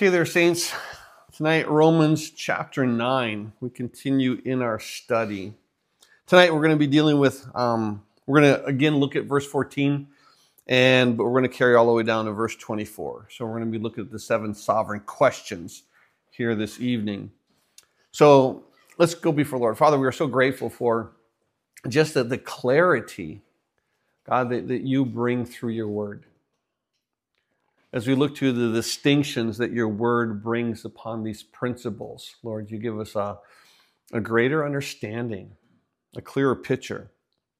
Okay there, saints. Tonight, Romans chapter 9. We continue in our study. Tonight, we're going to be dealing with, we're going to again look at verse 14, but we're going to carry all the way down to verse 24. So we're going to be looking at the 7 sovereign questions here this evening. So let's go before the Lord. Father, we are so grateful for just the clarity, God, that you bring through your word. As we look to the distinctions that your word brings upon these principles, Lord, you give us a greater understanding, a clearer picture,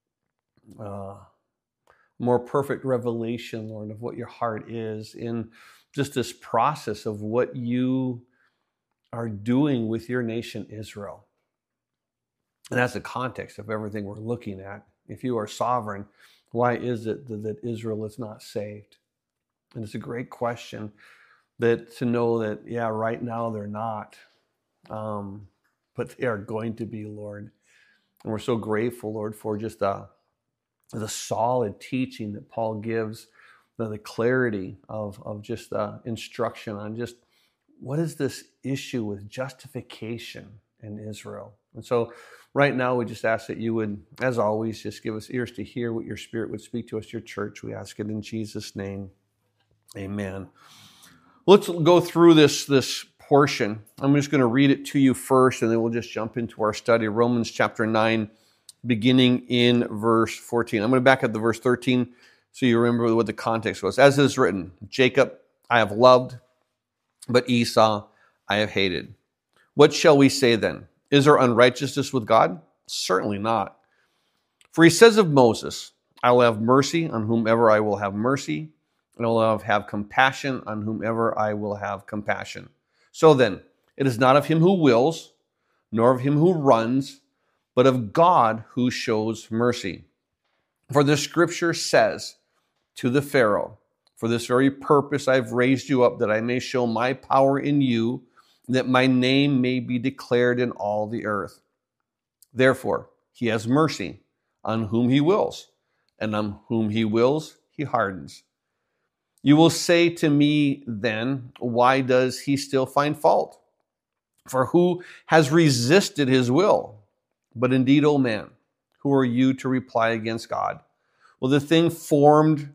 more perfect revelation, Lord, of what your heart is in just this process of what you are doing with your nation, Israel. And that's the context of everything we're looking at. If you are sovereign, why is it that Israel is not saved? And it's a great question that to know that, yeah, right now they're not, but they are going to be, Lord. And we're so grateful, Lord, for just the solid teaching that Paul gives, the clarity of just the instruction on just what is this issue with justification in Israel. And so right now we just ask that you would, as always, just give us ears to hear what your Spirit would speak to us, your church. We ask it in Jesus' name. Amen. Let's go through this portion. I'm just going to read it to you first, and then we'll just jump into our study. Romans chapter 9, beginning in verse 14. I'm going to back up to verse 13 so you remember what the context was. As it is written, Jacob I have loved, but Esau I have hated. What shall we say then? Is there unrighteousness with God? Certainly not. For he says of Moses, I will have mercy on whomever I will have mercy, and I will have compassion on whomever I will have compassion. So then, it is not of him who wills, nor of him who runs, but of God who shows mercy. For the scripture says to the Pharaoh, for this very purpose I have raised you up, that I may show my power in you, that my name may be declared in all the earth. Therefore, he has mercy on whom he wills, and on whom he wills, he hardens. You will say to me then, why does he still find fault? For who has resisted his will? But indeed, O man, who are you to reply against God? Will the thing formed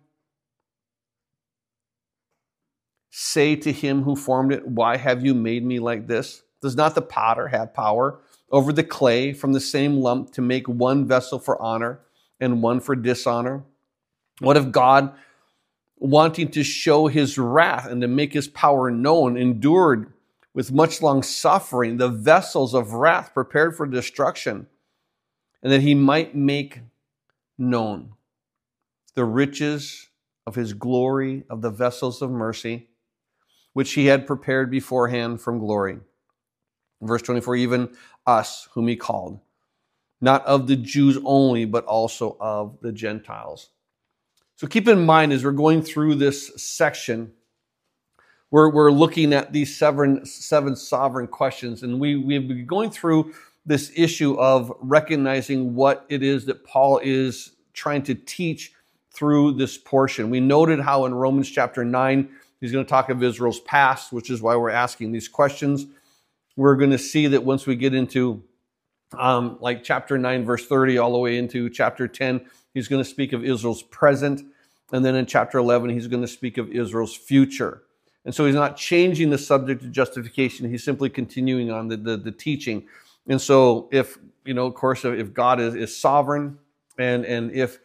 say to him who formed it, why have you made me like this? Does not the potter have power over the clay from the same lump to make one vessel for honor and one for dishonor? What if God, wanting to show his wrath and to make his power known, endured with much long suffering the vessels of wrath prepared for destruction, and that he might make known the riches of his glory of the vessels of mercy, which he had prepared beforehand from glory. Verse 24, even us whom he called, not of the Jews only, but also of the Gentiles. So keep in mind, as we're going through this section, we're looking at these seven sovereign questions, and we've been going through this issue of recognizing what it is that Paul is trying to teach through this portion. We noted how in Romans chapter 9, he's going to talk of Israel's past, which is why we're asking these questions. We're going to see that once we get into like chapter 9, verse 30, all the way into chapter 10, he's going to speak of Israel's present. And then in chapter 11, he's going to speak of Israel's future. And so he's not changing the subject of justification. He's simply continuing on the teaching. And so if, of course, if God is sovereign and if,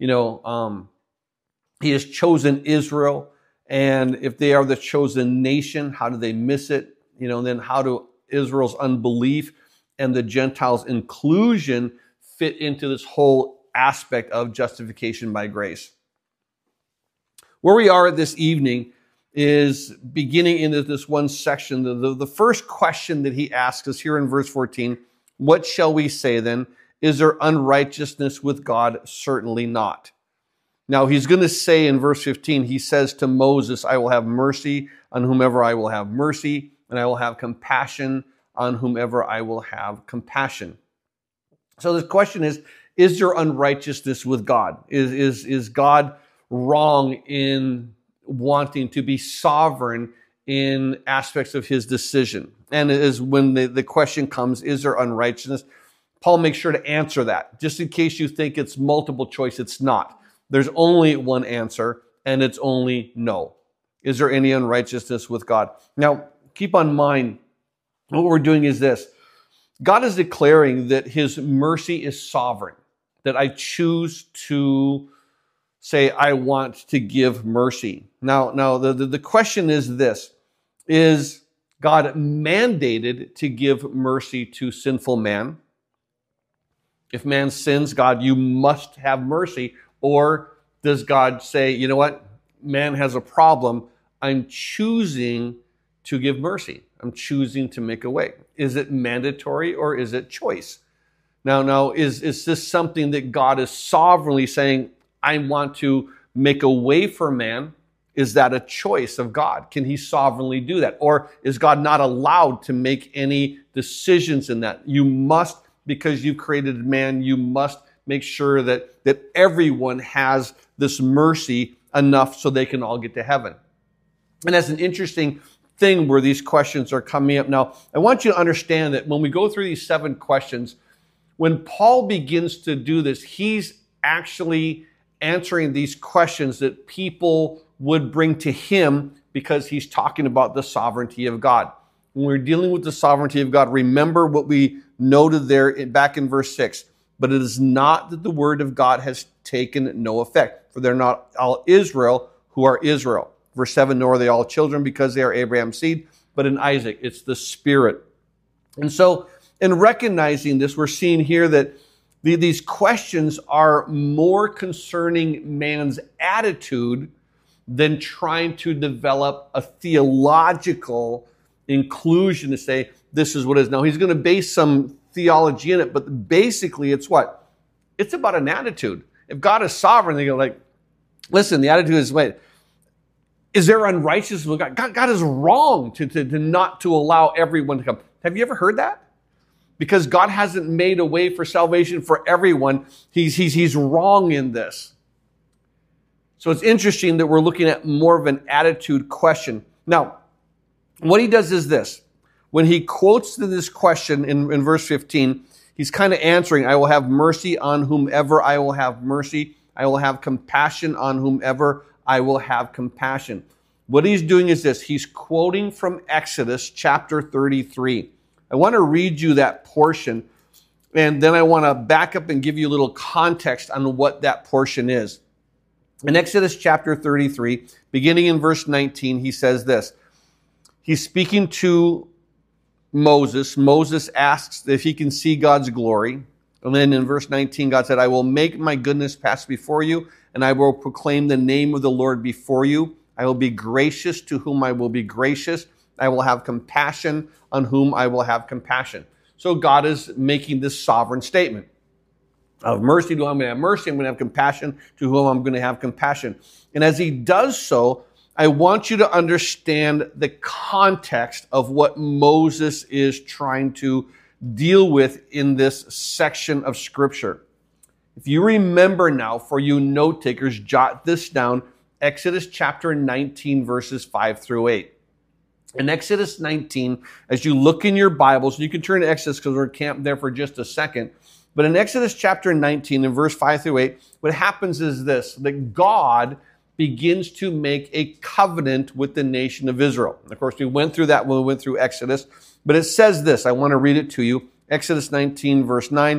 he has chosen Israel, and if they are the chosen nation, how do they miss it? And then how do Israel's unbelief and the Gentiles' inclusion fit into this whole aspect of justification by grace? Where we are this evening is beginning into this one section. The first question that he asks us here in verse 14, what shall we say then? Is there unrighteousness with God? Certainly not. Now he's going to say in verse 15, he says to Moses, I will have mercy on whomever I will have mercy, and I will have compassion on whomever I will have compassion. So the question is there unrighteousness with God? Is God wrong in wanting to be sovereign in aspects of his decision. And it is when the question comes, is there unrighteousness? Paul makes sure to answer that. Just in case you think it's multiple choice, it's not. There's only one answer, and it's only no. Is there any unrighteousness with God? Now, keep on mind, what we're doing is this. God is declaring that his mercy is sovereign, that I choose to say I want to give mercy. Now the question is this. Is God mandated to give mercy to sinful man? If man sins, God, you must have mercy. Or does God say, you know what? Man has a problem. I'm choosing to give mercy. I'm choosing to make a way. Is it mandatory or is it choice? Now, is this something that God is sovereignly saying, I want to make a way for man? Is that a choice of God? Can he sovereignly do that? Or is God not allowed to make any decisions in that? You must, because you've created man, you must make sure that everyone has this mercy enough so they can all get to heaven. And that's an interesting thing where these questions are coming up. Now, I want you to understand that when we go through these 7 questions, when Paul begins to do this, he's actually answering these questions that people would bring to him because he's talking about the sovereignty of God. When we're dealing with the sovereignty of God, remember what we noted there back in verse 6. But it is not that the word of God has taken no effect, for they're not all Israel who are Israel. Verse 7, nor are they all children because they are Abraham's seed, but in Isaac, it's the Spirit. And so in recognizing this, we're seeing here that these questions are more concerning man's attitude than trying to develop a theological inclusion to say, this is what it is. Now, he's going to base some theology in it, but basically it's what? It's about an attitude. If God is sovereign, they go like, listen, the attitude is, wait, is there unrighteousness with God? God is wrong to not to allow everyone to come. Have you ever heard that? Because God hasn't made a way for salvation for everyone. He's wrong in this. So it's interesting that we're looking at more of an attitude question. Now, what he does is this. When he quotes this question in verse 15, he's kind of answering, I will have mercy on whomever I will have mercy. I will have compassion on whomever I will have compassion. What he's doing is this. He's quoting from Exodus chapter 33. I want to read you that portion, and then I want to back up and give you a little context on what that portion is. In Exodus chapter 33, beginning in verse 19, he says this. He's speaking to Moses. Moses asks if he can see God's glory. And then in verse 19, God said, I will make my goodness pass before you, and I will proclaim the name of the Lord before you. I will be gracious to whom I will be gracious. I will have compassion on whom I will have compassion. So God is making this sovereign statement. Of mercy to whom I'm going to have mercy. I'm going to have compassion to whom I'm going to have compassion. And as he does so, I want you to understand the context of what Moses is trying to deal with in this section of Scripture. If you remember now, for you note takers, jot this down, Exodus chapter 19, verses 5 through 8. In Exodus 19, as you look in your Bibles, you can turn to Exodus because we're camped there for just a second. But in Exodus chapter 19, in verse 5 through 8, what happens is this, that God begins to make a covenant with the nation of Israel. And of course, we went through that when we went through Exodus. But it says this, I want to read it to you. Exodus 19, verse 9,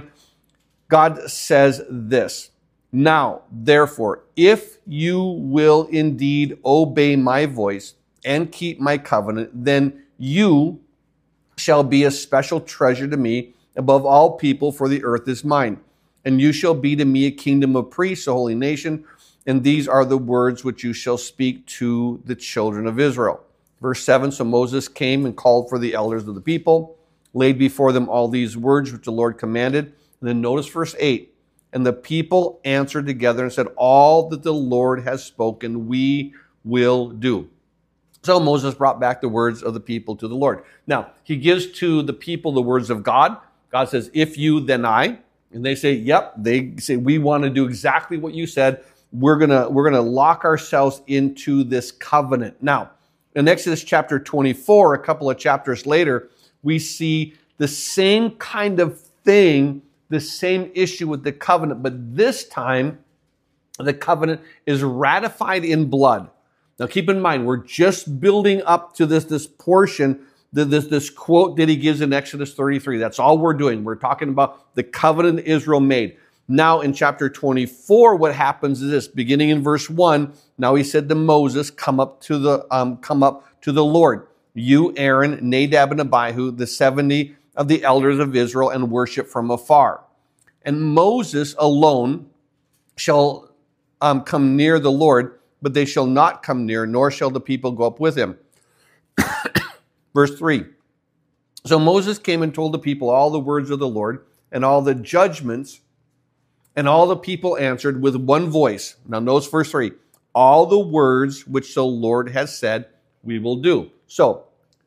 God says this, now, therefore, if you will indeed obey my voice and keep my covenant, then you shall be a special treasure to me above all people, for the earth is mine. And you shall be to me a kingdom of priests, a holy nation. And these are the words which you shall speak to the children of Israel. Verse 7, so Moses came and called for the elders of the people, laid before them all these words which the Lord commanded. And then notice verse 8. And the people answered together and said, all that the Lord has spoken, we will do. So Moses brought back the words of the people to the Lord. Now, he gives to the people the words of God. God says, if you, then I. And they say, yep. They say, we want to do exactly what you said. We're gonna lock ourselves into this covenant. Now, In Exodus chapter 24, a couple of chapters later, we see the same kind of thing, the same issue with the covenant, but this time the covenant is ratified in blood. Now keep in mind, we're just building up to this portion, this quote that he gives in Exodus 33. That's all we're doing. We're talking about the covenant Israel made. Now in chapter 24, what happens is this, beginning in verse 1, now he said to Moses, come up to the Lord, you, Aaron, Nadab, and Abihu, the 70 of the elders of Israel, and worship from afar. And Moses alone shall come near the Lord, but they shall not come near, nor shall the people go up with him. Verse 3. So Moses came and told the people all the words of the Lord and all the judgments, and all the people answered with one voice. Now notice verse 3. All the words which the Lord has said, we will do. So,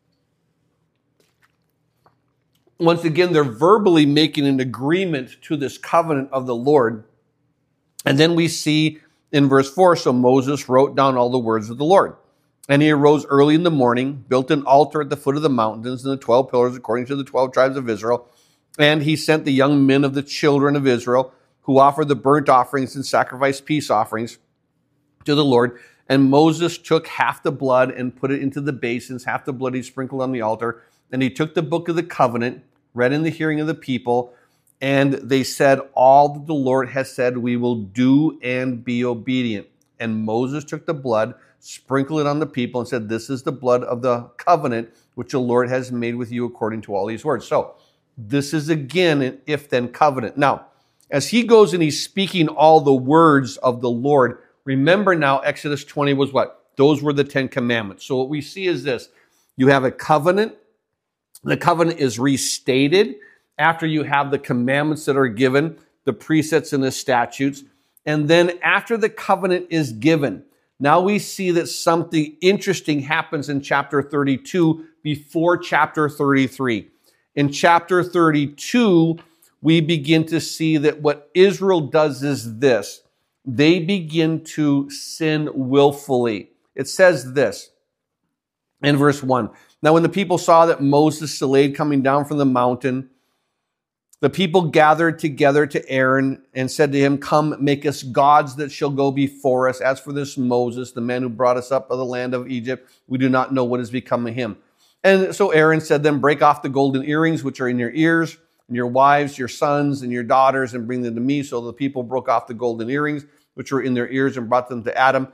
once again, they're verbally making an agreement to this covenant of the Lord. And then we see in verse 4, so Moses wrote down all the words of the Lord. And he arose early in the morning, built an altar at the foot of the mountains and the 12 pillars according to the 12 tribes of Israel. And he sent the young men of the children of Israel who offered the burnt offerings and sacrificed peace offerings to the Lord. And Moses took half the blood and put it into the basins, half the blood he sprinkled on the altar. And he took the book of the covenant, read in the hearing of the people, and they said, all that the Lord has said we will do and be obedient. And Moses took the blood, sprinkled it on the people, and said, this is the blood of the covenant which the Lord has made with you according to all these words. So this is again an if-then covenant. Now, as he goes and he's speaking all the words of the Lord, remember now Exodus 20 was what? Those were the 10 commandments. So what we see is this. You have a covenant. The covenant is restated after you have the commandments that are given, the precepts and the statutes. And then after the covenant is given, now we see that something interesting happens in chapter 32 before chapter 33. In chapter 32, we begin to see that what Israel does is this. They begin to sin willfully. It says this in verse 1. Now, when the people saw that Moses delayed coming down from the mountain, the people gathered together to Aaron and said to him, come, make us gods that shall go before us. As for this Moses, the man who brought us up of the land of Egypt, we do not know what has become of him. And so Aaron said to them, break off the golden earrings which are in your ears, and your wives, your sons, and your daughters, and bring them to me. So the people broke off the golden earrings which were in their ears and brought them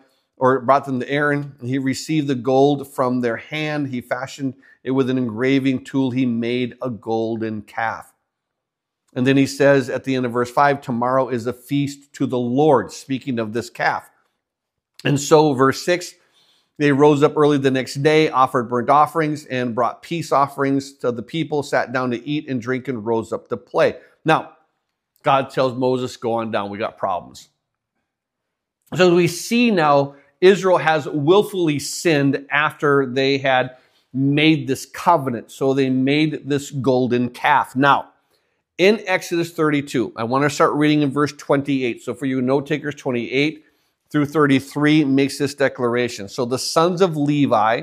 to Aaron. And he received the gold from their hand. He fashioned it with an engraving tool. He made a golden calf. And then he says at the end of verse 5, tomorrow is a feast to the Lord, speaking of this calf. And so verse 6, they rose up early the next day, offered burnt offerings, and brought peace offerings to the people, sat down to eat and drink, and rose up to play. Now, God tells Moses, go on down, we got problems. So we see now Israel has willfully sinned after they had made this covenant. So they made this golden calf. Now, in Exodus 32, I want to start reading in verse 28. So for you note takers, 28 through 33 makes this declaration. So the sons of Levi,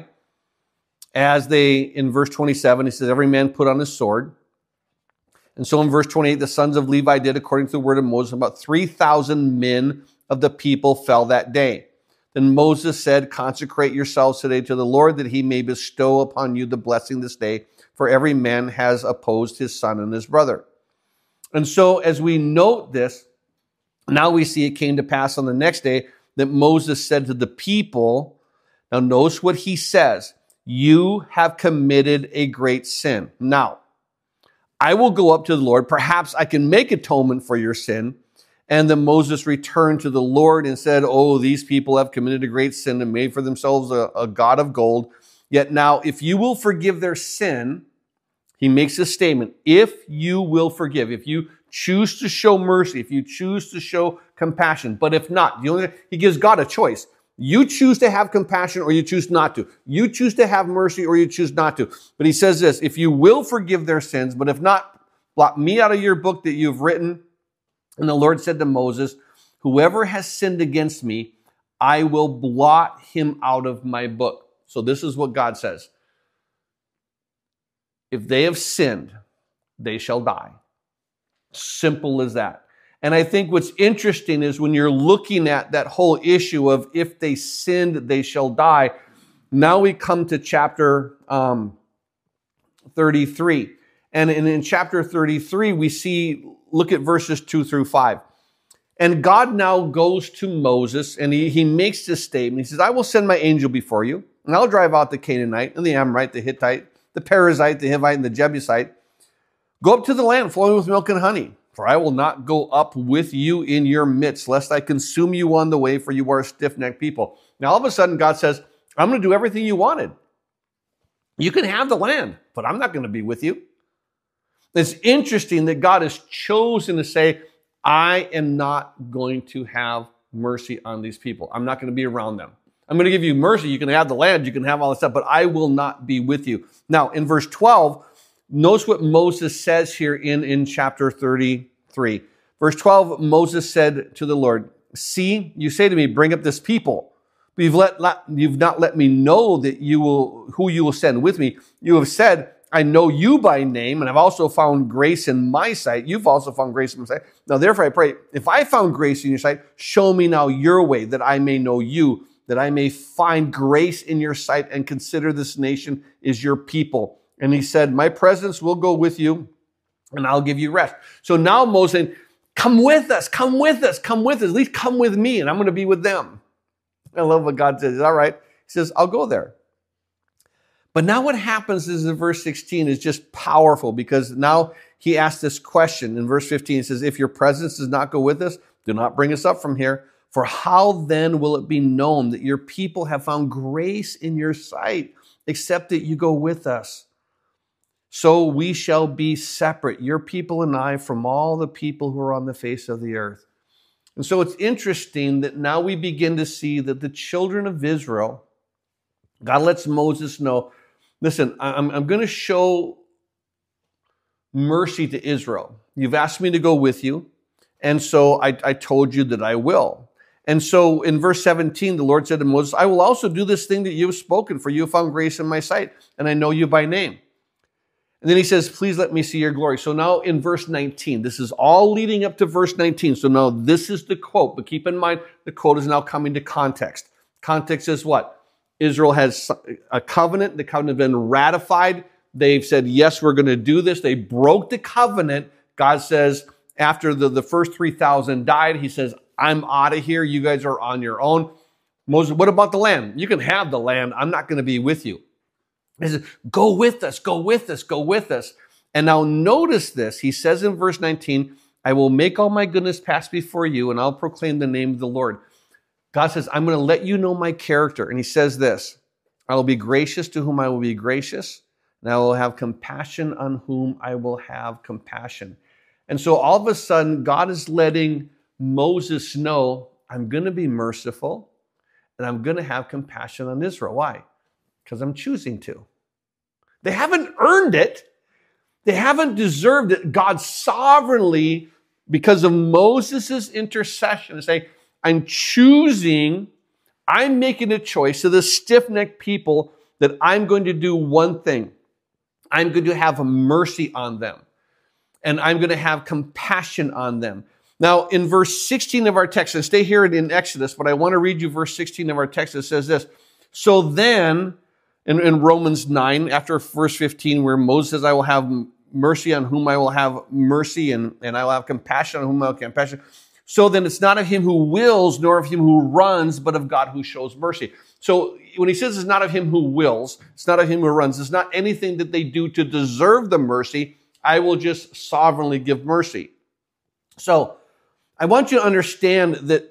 as they, in verse 27, he says, every man put on his sword. And so in verse 28, the sons of Levi did according to the word of Moses. About 3,000 men of the people fell that day. Then Moses said, consecrate yourselves today to the Lord, that he may bestow upon you the blessing this day, for every man has opposed his son and his brother. And so as we note this, now we see it came to pass on the next day that Moses said to the people, now notice what he says, you have committed a great sin. Now, I will go up to the Lord. Perhaps I can make atonement for your sin. And then Moses returned to the Lord and said, oh, these people have committed a great sin and made for themselves a god of gold. Yet now, if you will forgive their sin, he makes a statement, if you will forgive, if you choose to show mercy, if you choose to show compassion, but if not, he gives God a choice. You choose to have compassion or you choose not to. You choose to have mercy or you choose not to. But he says this, if you will forgive their sins, but if not, blot me out of your book that you've written. And the Lord said to Moses, whoever has sinned against me, I will blot him out of my book. So this is what God says. If they have sinned, they shall die. Simple as that. And I think what's interesting is when you're looking at that whole issue of if they sinned, they shall die. Now we come to chapter 33. And in chapter 33, we see, look at verses 2 through 5. And God now goes to Moses and he makes this statement. He says, I will send my angel before you, and I'll drive out the Canaanite and the Amorite, the Hittite, the Perizzite, the Hivite, and the Jebusite. Go up to the land flowing with milk and honey, for I will not go up with you in your midst, lest I consume you on the way, for you are a stiff-necked people. Now all of a sudden God says, I'm going to do everything you wanted. You can have the land, but I'm not going to be with you. It's interesting that God has chosen to say, I am not going to have mercy on these people. I'm not going to be around them. I'm going to give you mercy. You can have the land, you can have all this stuff, but I will not be with you. Now, in verse 12, notice what Moses says here in chapter 33. Verse 12, Moses said to the Lord, see, you say to me, bring up this people, but you've not let me know that who you will send with me. You have said, I know you by name, and I've also found grace in my sight. You've also found grace in my sight. Now, therefore, I pray, if I found grace in your sight, show me now your way, that I may know you, that I may find grace in your sight and consider this nation is your people. And he said, my presence will go with you, and I'll give you rest. So now Moses saying, come with us, come with us, come with us. At least come with me, and I'm going to be with them. I love what God says. All right. He says, I'll go there. But now what happens is in verse 16 is just powerful, because now he asks this question. In verse 15, he says, if your presence does not go with us, do not bring us up from here. For how then will it be known that your people have found grace in your sight, except that you go with us? So we shall be separate, your people and I, from all the people who are on the face of the earth. And so it's interesting that now we begin to see that the children of Israel, God lets Moses know, listen, I'm going to show mercy to Israel. You've asked me to go with you, and so I told you that I will. And so in verse 17, the Lord said to Moses, I will also do this thing that you have spoken, for you have found grace in my sight, and I know you by name. And then he says, please let me see your glory. So now in verse 19, this is all leading up to verse 19. So now this is the quote, but keep in mind, the quote is now coming to context. Context is what? Israel has a covenant. The covenant has been ratified. They've said, yes, we're going to do this. They broke the covenant. God says, after the first 3,000 died, he says, I'm out of here. You guys are on your own. Moses, what about the land? You can have the land. I'm not going to be with you. He says, go with us, go with us, go with us. And now notice this. He says in verse 19, I will make all my goodness pass before you, and I'll proclaim the name of the Lord. God says, I'm going to let you know my character. And he says this, I will be gracious to whom I will be gracious, and I will have compassion on whom I will have compassion. And so all of a sudden, God is letting Moses know, I'm going to be merciful, and I'm going to have compassion on Israel. Why? Because I'm choosing to. They haven't earned it. They haven't deserved it. God sovereignly, because of Moses' intercession, is saying, I'm making a choice to the stiff-necked people that I'm going to do one thing. I'm going to have mercy on them. And I'm going to have compassion on them. Now, in verse 16 of our text, and stay here in Exodus, but I want to read you verse 16 of our text. It says this, so then, in Romans 9, after verse 15, where Moses says, I will have mercy on whom I will have mercy, and I will have compassion on whom I will have compassion. So then it's not of him who wills, nor of him who runs, but of God who shows mercy. So when he says it's not of him who wills, it's not of him who runs, it's not anything that they do to deserve the mercy. I will just sovereignly give mercy. So I want you to understand that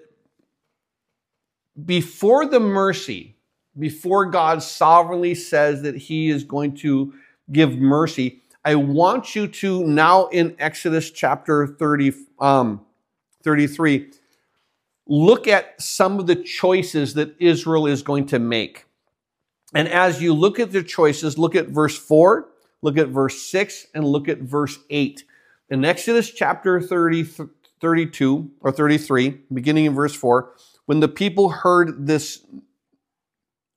before the mercy, before God sovereignly says that he is going to give mercy, I want you to now in Exodus chapter 33, look at some of the choices that Israel is going to make. And as you look at the choices, look at verse 4, look at verse 6, and look at verse 8. In Exodus chapter 32 or 33, beginning in verse 4, when the people heard this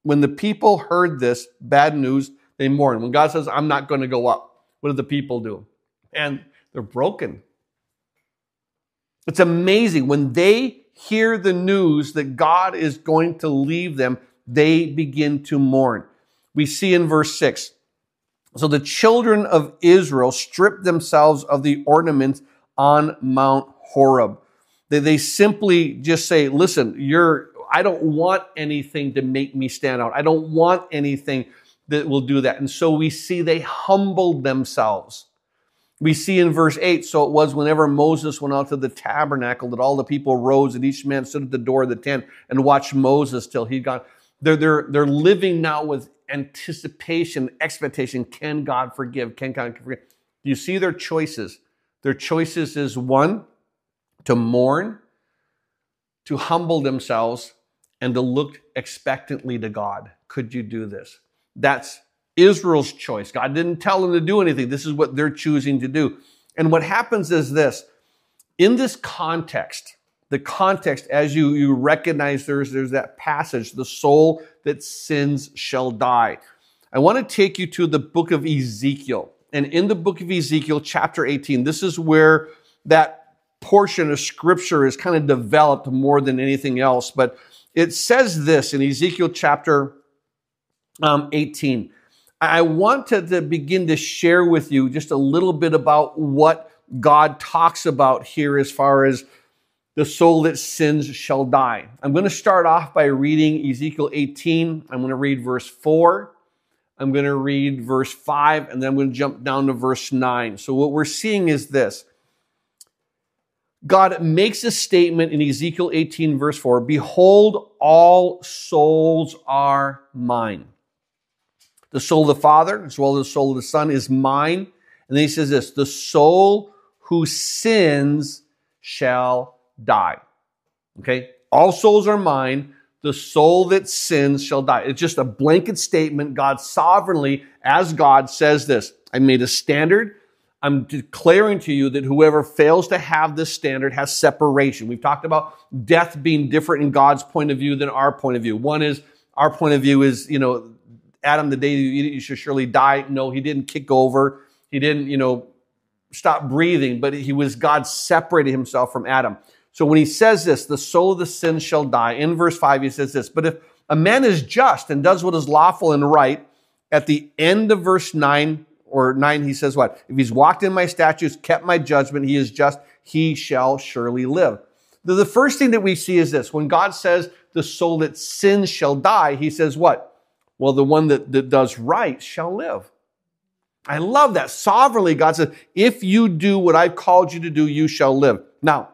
when the people heard this bad news, they mourned. When God says, I'm not going to go up, what do the people do? And they're broken. It's amazing. When they hear the news that God is going to leave them, they begin to mourn. We see in verse 6, so the children of Israel stripped themselves of the ornaments on Mount Horeb. They simply just say, listen, I don't want anything to make me stand out. I don't want anything that will do that. And so we see they humbled themselves. We see in verse 8, so it was whenever Moses went out to the tabernacle that all the people rose and each man stood at the door of the tent and watched Moses till he'd gone. They're living now with anticipation, expectation. Can God forgive? Can God forgive? You see their choices. Their choices is one, to mourn, to humble themselves, and to look expectantly to God. Could you do this? That's Israel's choice. God didn't tell them to do anything. This is what they're choosing to do. And what happens is this. In this context, the context, as you recognize there's that passage, the soul that sins shall die. I want to take you to the book of Ezekiel. And in the book of Ezekiel, chapter 18, this is where that portion of scripture is kind of developed more than anything else. But it says this in Ezekiel chapter 18. I want to begin to share with you just a little bit about what God talks about here as far as the soul that sins shall die. I'm going to start off by reading Ezekiel 18. I'm going to read verse 4. I'm going to read verse 5, and then I'm going to jump down to verse 9. So what we're seeing is this. God makes a statement in Ezekiel 18, verse 4. Behold, all souls are mine. The soul of the Father, as well as the soul of the Son, is mine. And then he says this, the soul who sins shall die. Okay? All souls are mine. The soul that sins shall die. It's just a blanket statement. God sovereignly, as God, says this. I made a standard. I'm declaring to you that whoever fails to have this standard has separation. We've talked about death being different in God's point of view than our point of view. One is, our point of view is, Adam, the day you eat it, you should surely die. No, he didn't kick over. He didn't, stop breathing, but God separated himself from Adam. So when he says this, the soul of the sin shall die, in verse 5 he says this, but if a man is just and does what is lawful and right, at the end of verse 9 he says what? If he's walked in my statutes, kept my judgment, he is just, he shall surely live. The first thing that we see is this. When God says the soul that sins shall die, he says what? Well, the one that does right shall live. I love that. Sovereignly, God says, if you do what I've called you to do, you shall live. Now,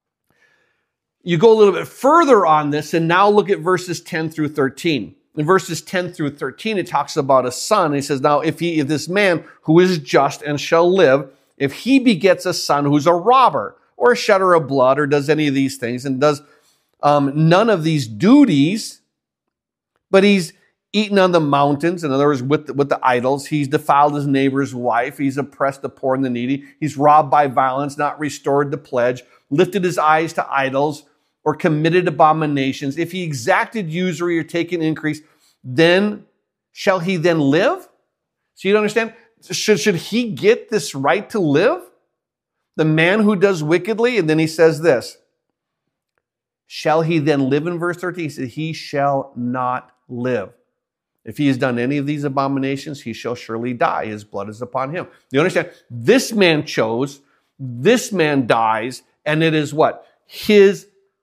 you go a little bit further on this, and now look at verses 10 through 13. In verses 10 through 13, it talks about a son. He says, now, if this man who is just and shall live, if he begets a son who's a robber or a shedder of blood or does any of these things and does none of these duties, but he's eaten on the mountains, in other words, with the idols, he's defiled his neighbor's wife, he's oppressed the poor and the needy, he's robbed by violence, not restored the pledge, lifted his eyes to idols, or committed abominations, if he exacted usury or taken increase, then shall he then live? So you don't understand? Should he get this right to live? The man who does wickedly, and then he says this, shall he then live in verse 13? He said, he shall not live. If he has done any of these abominations, he shall surely die. His blood is upon him. You understand? This man chose, this man dies, and it is what? His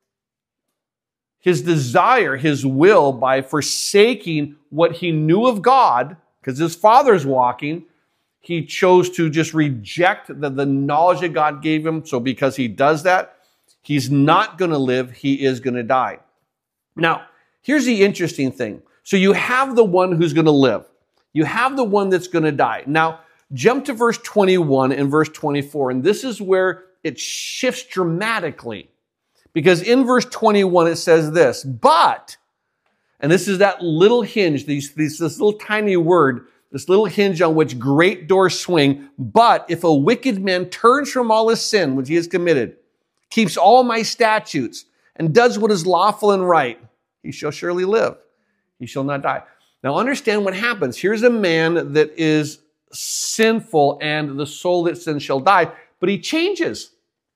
desire, his will, by forsaking what he knew of God, because his father's walking, he chose to just reject the knowledge that God gave him. So because he does that, he's not going to live, he is going to die. Now, here's the interesting thing. So you have the one who's going to live. You have the one that's going to die. Now, jump to verse 21 and verse 24, and this is where it shifts dramatically. Because in verse 21, it says this, but, and this is that little hinge, this little tiny word, this little hinge on which great doors swing, but if a wicked man turns from all his sin, which he has committed, keeps all my statutes, and does what is lawful and right, he shall surely live. he shall not die. Now understand what happens. Here's a man that is sinful, and the soul that sins shall die, but he changes.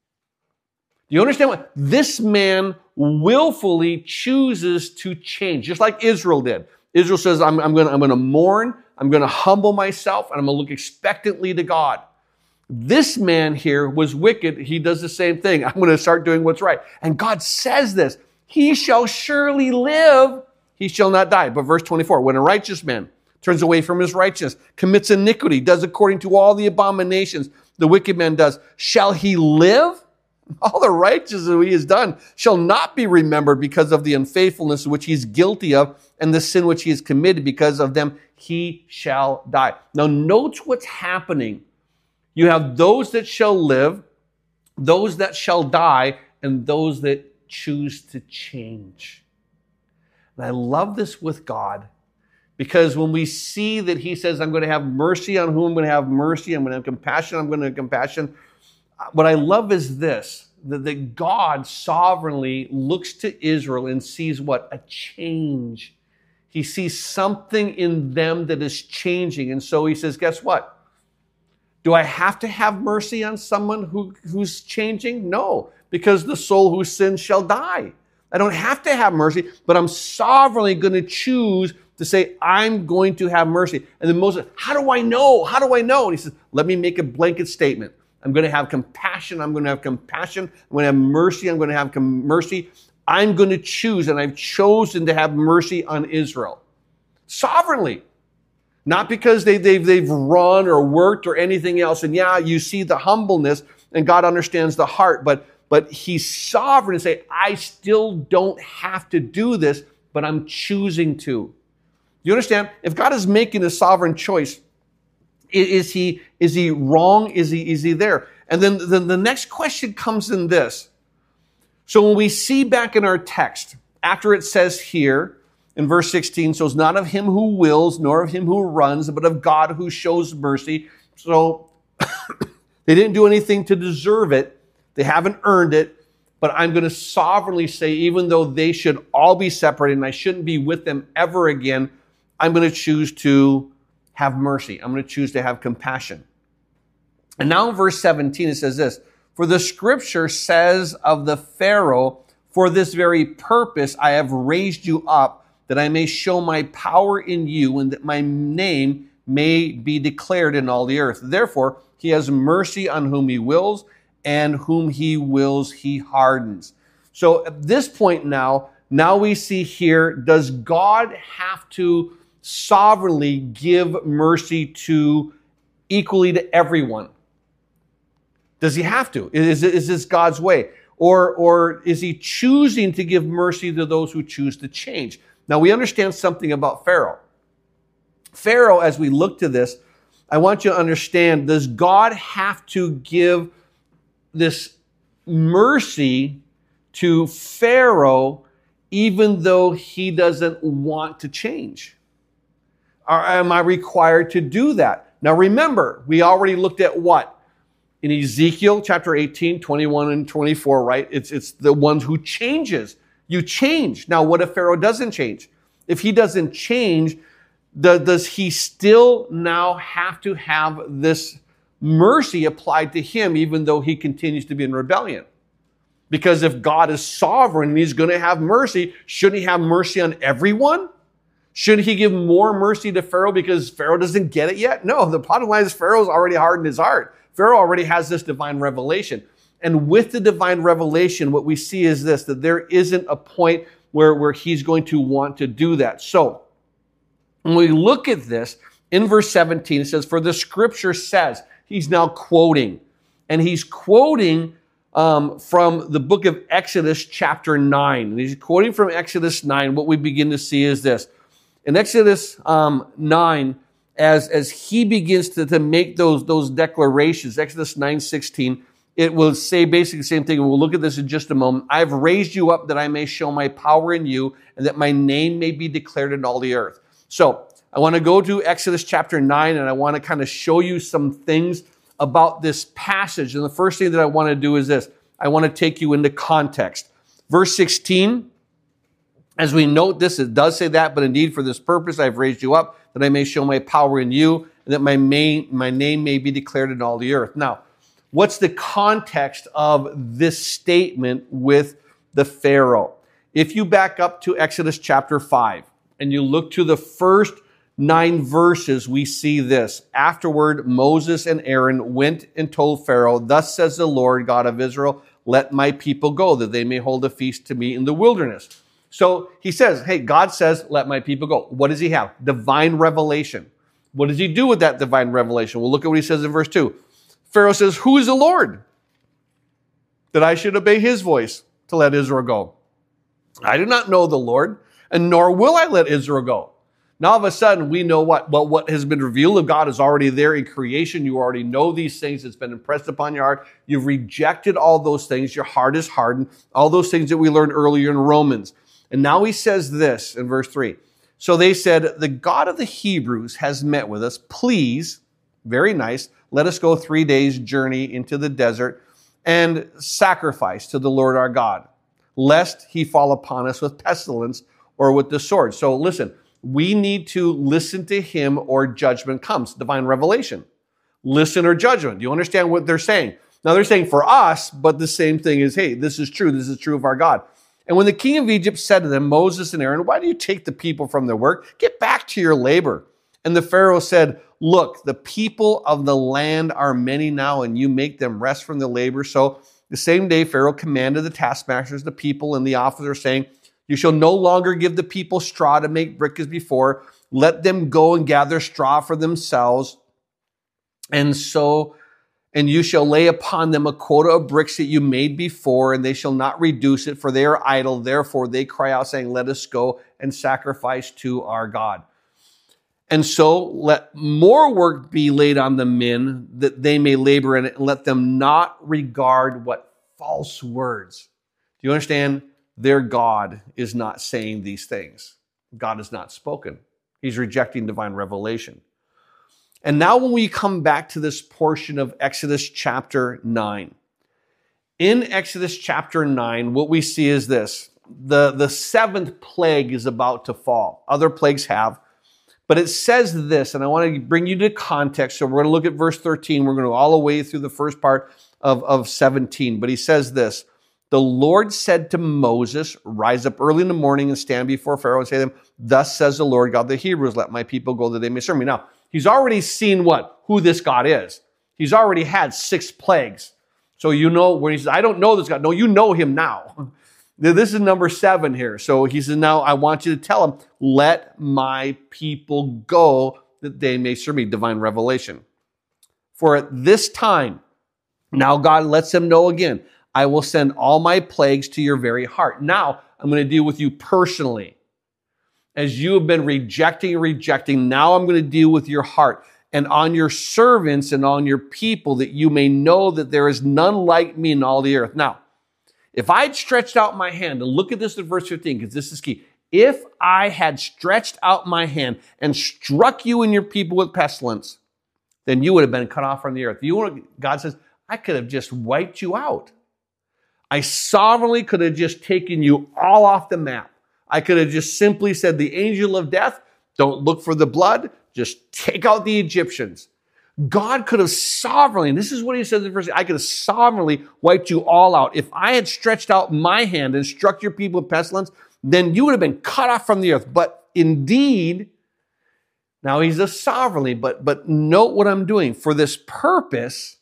Do you understand what? This man willfully chooses to change, just like Israel did. Israel says, I'm going to mourn, I'm going to humble myself, and I'm going to look expectantly to God. This man here was wicked. He does the same thing. I'm going to start doing what's right. And God says this, he shall surely live, he shall not die. But verse 24, when a righteous man turns away from his righteousness, commits iniquity, does according to all the abominations the wicked man does, shall he live? All the righteousness that he has done shall not be remembered because of the unfaithfulness which he is guilty of and the sin which he has committed. Because of them, he shall die. Now, note what's happening. You have those that shall live, those that shall die, and those that choose to change. And I love this with God, because when we see that he says, I'm going to have mercy on whom I'm going to have mercy, I'm going to have compassion, I'm going to have compassion. What I love is this, that God sovereignly looks to Israel and sees what? A change. He sees something in them that is changing. And so he says, guess what? Do I have to have mercy on someone who's changing? No, because the soul who sins shall die. I don't have to have mercy, but I'm sovereignly going to choose to say, I'm going to have mercy. And then Moses, how do I know? How do I know? And he says, let me make a blanket statement. I'm going to have compassion. I'm going to have compassion. I'm going to have mercy. I'm going to have mercy. I'm going to choose, and I've chosen to have mercy on Israel. Sovereignly. Not because they've run or worked or anything else. And yeah, you see the humbleness, and God understands the heart, but he's sovereign to say, I still don't have to do this, but I'm choosing to. You understand? If God is making a sovereign choice, is he wrong? Is he there? And then the next question comes in this. So when we see back in our text, after it says here in verse 16, so it's not of him who wills, nor of him who runs, but of God who shows mercy. So they didn't do anything to deserve it. They haven't earned it. But I'm going to sovereignly say, even though they should all be separated and I shouldn't be with them ever again, I'm going to choose to have mercy. I'm going to choose to have compassion. And now in verse 17, it says this, for the scripture says of the Pharaoh, for this very purpose I have raised you up, that I may show my power in you, and that my name may be declared in all the earth. Therefore, he has mercy on whom he wills, and whom he wills, he hardens. So at this point now we see here, does God have to sovereignly give mercy to equally to everyone? Does he have to? Is this God's way? Or is he choosing to give mercy to those who choose to change? Now we understand something about Pharaoh. Pharaoh, as we look to this, I want you to understand, does God have to give this mercy to Pharaoh even though he doesn't want to change? Or am I required to do that? Now remember, we already looked at what? In Ezekiel chapter 18, 21 and 24, right? It's the one who changes. You change. Now what if Pharaoh doesn't change? If he doesn't change, does he still now have to have this mercy applied to him even though he continues to be in rebellion? Because if God is sovereign and he's going to have mercy, shouldn't he have mercy on everyone? Shouldn't he give more mercy to Pharaoh because Pharaoh doesn't get it yet? No, the bottom line is Pharaoh's already hardened his heart. Pharaoh already has this divine revelation. And with the divine revelation, what we see is this, that there isn't a point where he's going to want to do that. So when we look at this, in verse 17, it says, for the scripture says, he's now quoting. And he's quoting from the book of Exodus chapter 9. And he's quoting from Exodus 9. What we begin to see is this. In Exodus 9, as he begins to make those declarations, Exodus 9:16, it will say basically the same thing. And we'll look at this in just a moment. I have raised you up that I may show my power in you, and that my name may be declared in all the earth. So I want to go to Exodus chapter 9, and I want to kind of show you some things about this passage. And the first thing that I want to do is this. I want to take you into context. Verse 16, As we note this, it does say that, but indeed for this purpose I've raised you up, that I may show my power in you, and that my name may be declared in all the earth. Now, what's the context of this statement with the Pharaoh? If you back up to Exodus chapter 5, and you look to the first 9 verses, we see this. Afterward, Moses and Aaron went and told Pharaoh, "Thus says the Lord God of Israel, let my people go, that they may hold a feast to me in the wilderness." So he says, hey, God says, let my people go. What does he have? Divine revelation. What does he do with that divine revelation? Well, look at what he says in verse 2. Pharaoh says, who is the Lord, that I should obey his voice to let Israel go? I do not know the Lord, and nor will I let Israel go. Now, all of a sudden, we know what? Well, what has been revealed of God is already there in creation. You already know these things. It's been impressed upon your heart. You've rejected all those things. Your heart is hardened. All those things that we learned earlier in Romans. And now he says this in verse 3. So they said, the God of the Hebrews has met with us. Please, very nice, let us go 3 days' journey into the desert and sacrifice to the Lord our God, lest he fall upon us with pestilence or with the sword. So listen, we need to listen to him or judgment comes. Divine revelation. Listen or judgment. Do you understand what they're saying? Now they're saying for us, but the same thing is, hey, this is true. This is true of our God. And when the king of Egypt said to them, Moses and Aaron, why do you take the people from their work? Get back to your labor. And the Pharaoh said, look, the people of the land are many now, and you make them rest from the labor. So the same day Pharaoh commanded the taskmasters, the people, and the officers, saying, you shall no longer give the people straw to make brick as before. Let them go and gather straw for themselves. And you shall lay upon them a quota of bricks that you made before, and they shall not reduce it, for they are idle. Therefore they cry out, saying, let us go and sacrifice to our God. And so let more work be laid on the men, that they may labor in it, and let them not regard what? False words. Do you understand? Their God is not saying these things. God has not spoken. He's rejecting divine revelation. And now when we come back to this portion of Exodus chapter 9, in Exodus chapter 9, what we see is this. The 7th plague is about to fall. Other plagues have. But it says this, and I want to bring you to context. So we're going to look at verse 13. We're going to go all the way through the first part of 17. But he says this. The Lord said to Moses, rise up early in the morning and stand before Pharaoh and say to him, thus says the Lord God of the Hebrews, let my people go that they may serve me. Now, he's already seen what? Who this God is. He's already had 6 plagues. So you know when he says, I don't know this God. No, you know him now. This is number 7 here. So he says, now I want you to tell him, let my people go that they may serve me. Divine revelation. For at this time, now God lets them know again, I will send all my plagues to your very heart. Now I'm going to deal with you personally. As you have been rejecting, now I'm going to deal with your heart and on your servants and on your people, that you may know that there is none like me in all the earth. Now, if I had stretched out my hand, and look at this in verse 15, because this is key. If I had stretched out my hand and struck you and your people with pestilence, then you would have been cut off from the earth. God says, I could have just wiped you out. I sovereignly could have just taken you all off the map. I could have just simply said, the angel of death, don't look for the blood, just take out the Egyptians. God could have sovereignly, and this is what he says in verse 8, I could have sovereignly wiped you all out. If I had stretched out my hand and struck your people with pestilence, then you would have been cut off from the earth. But indeed, now he's a sovereignly, but note what I'm doing. For this purpose,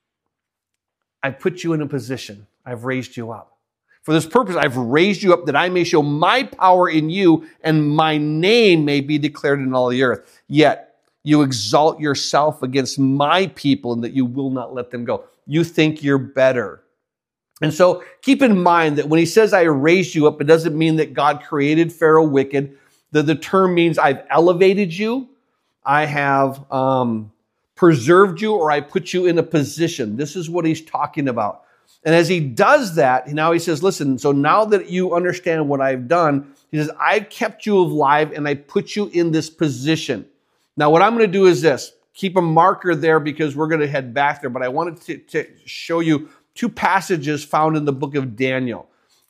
I put you in a position. I've raised you up. For this purpose, I've raised you up that I may show my power in you and my name may be declared in all the earth. Yet you exalt yourself against my people and that you will not let them go. You think you're better. And so keep in mind that when he says I raised you up, it doesn't mean that God created Pharaoh wicked. The term means I've elevated you. I have preserved you, or I put you in a position. This is what he's talking about. And as he does that, now he says, listen, so now that you understand what I've done, he says, I kept you alive and I put you in this position. Now, what I'm going to do is this. Keep a marker there because we're going to head back there. But I wanted to show you 2 passages found in the book of Daniel.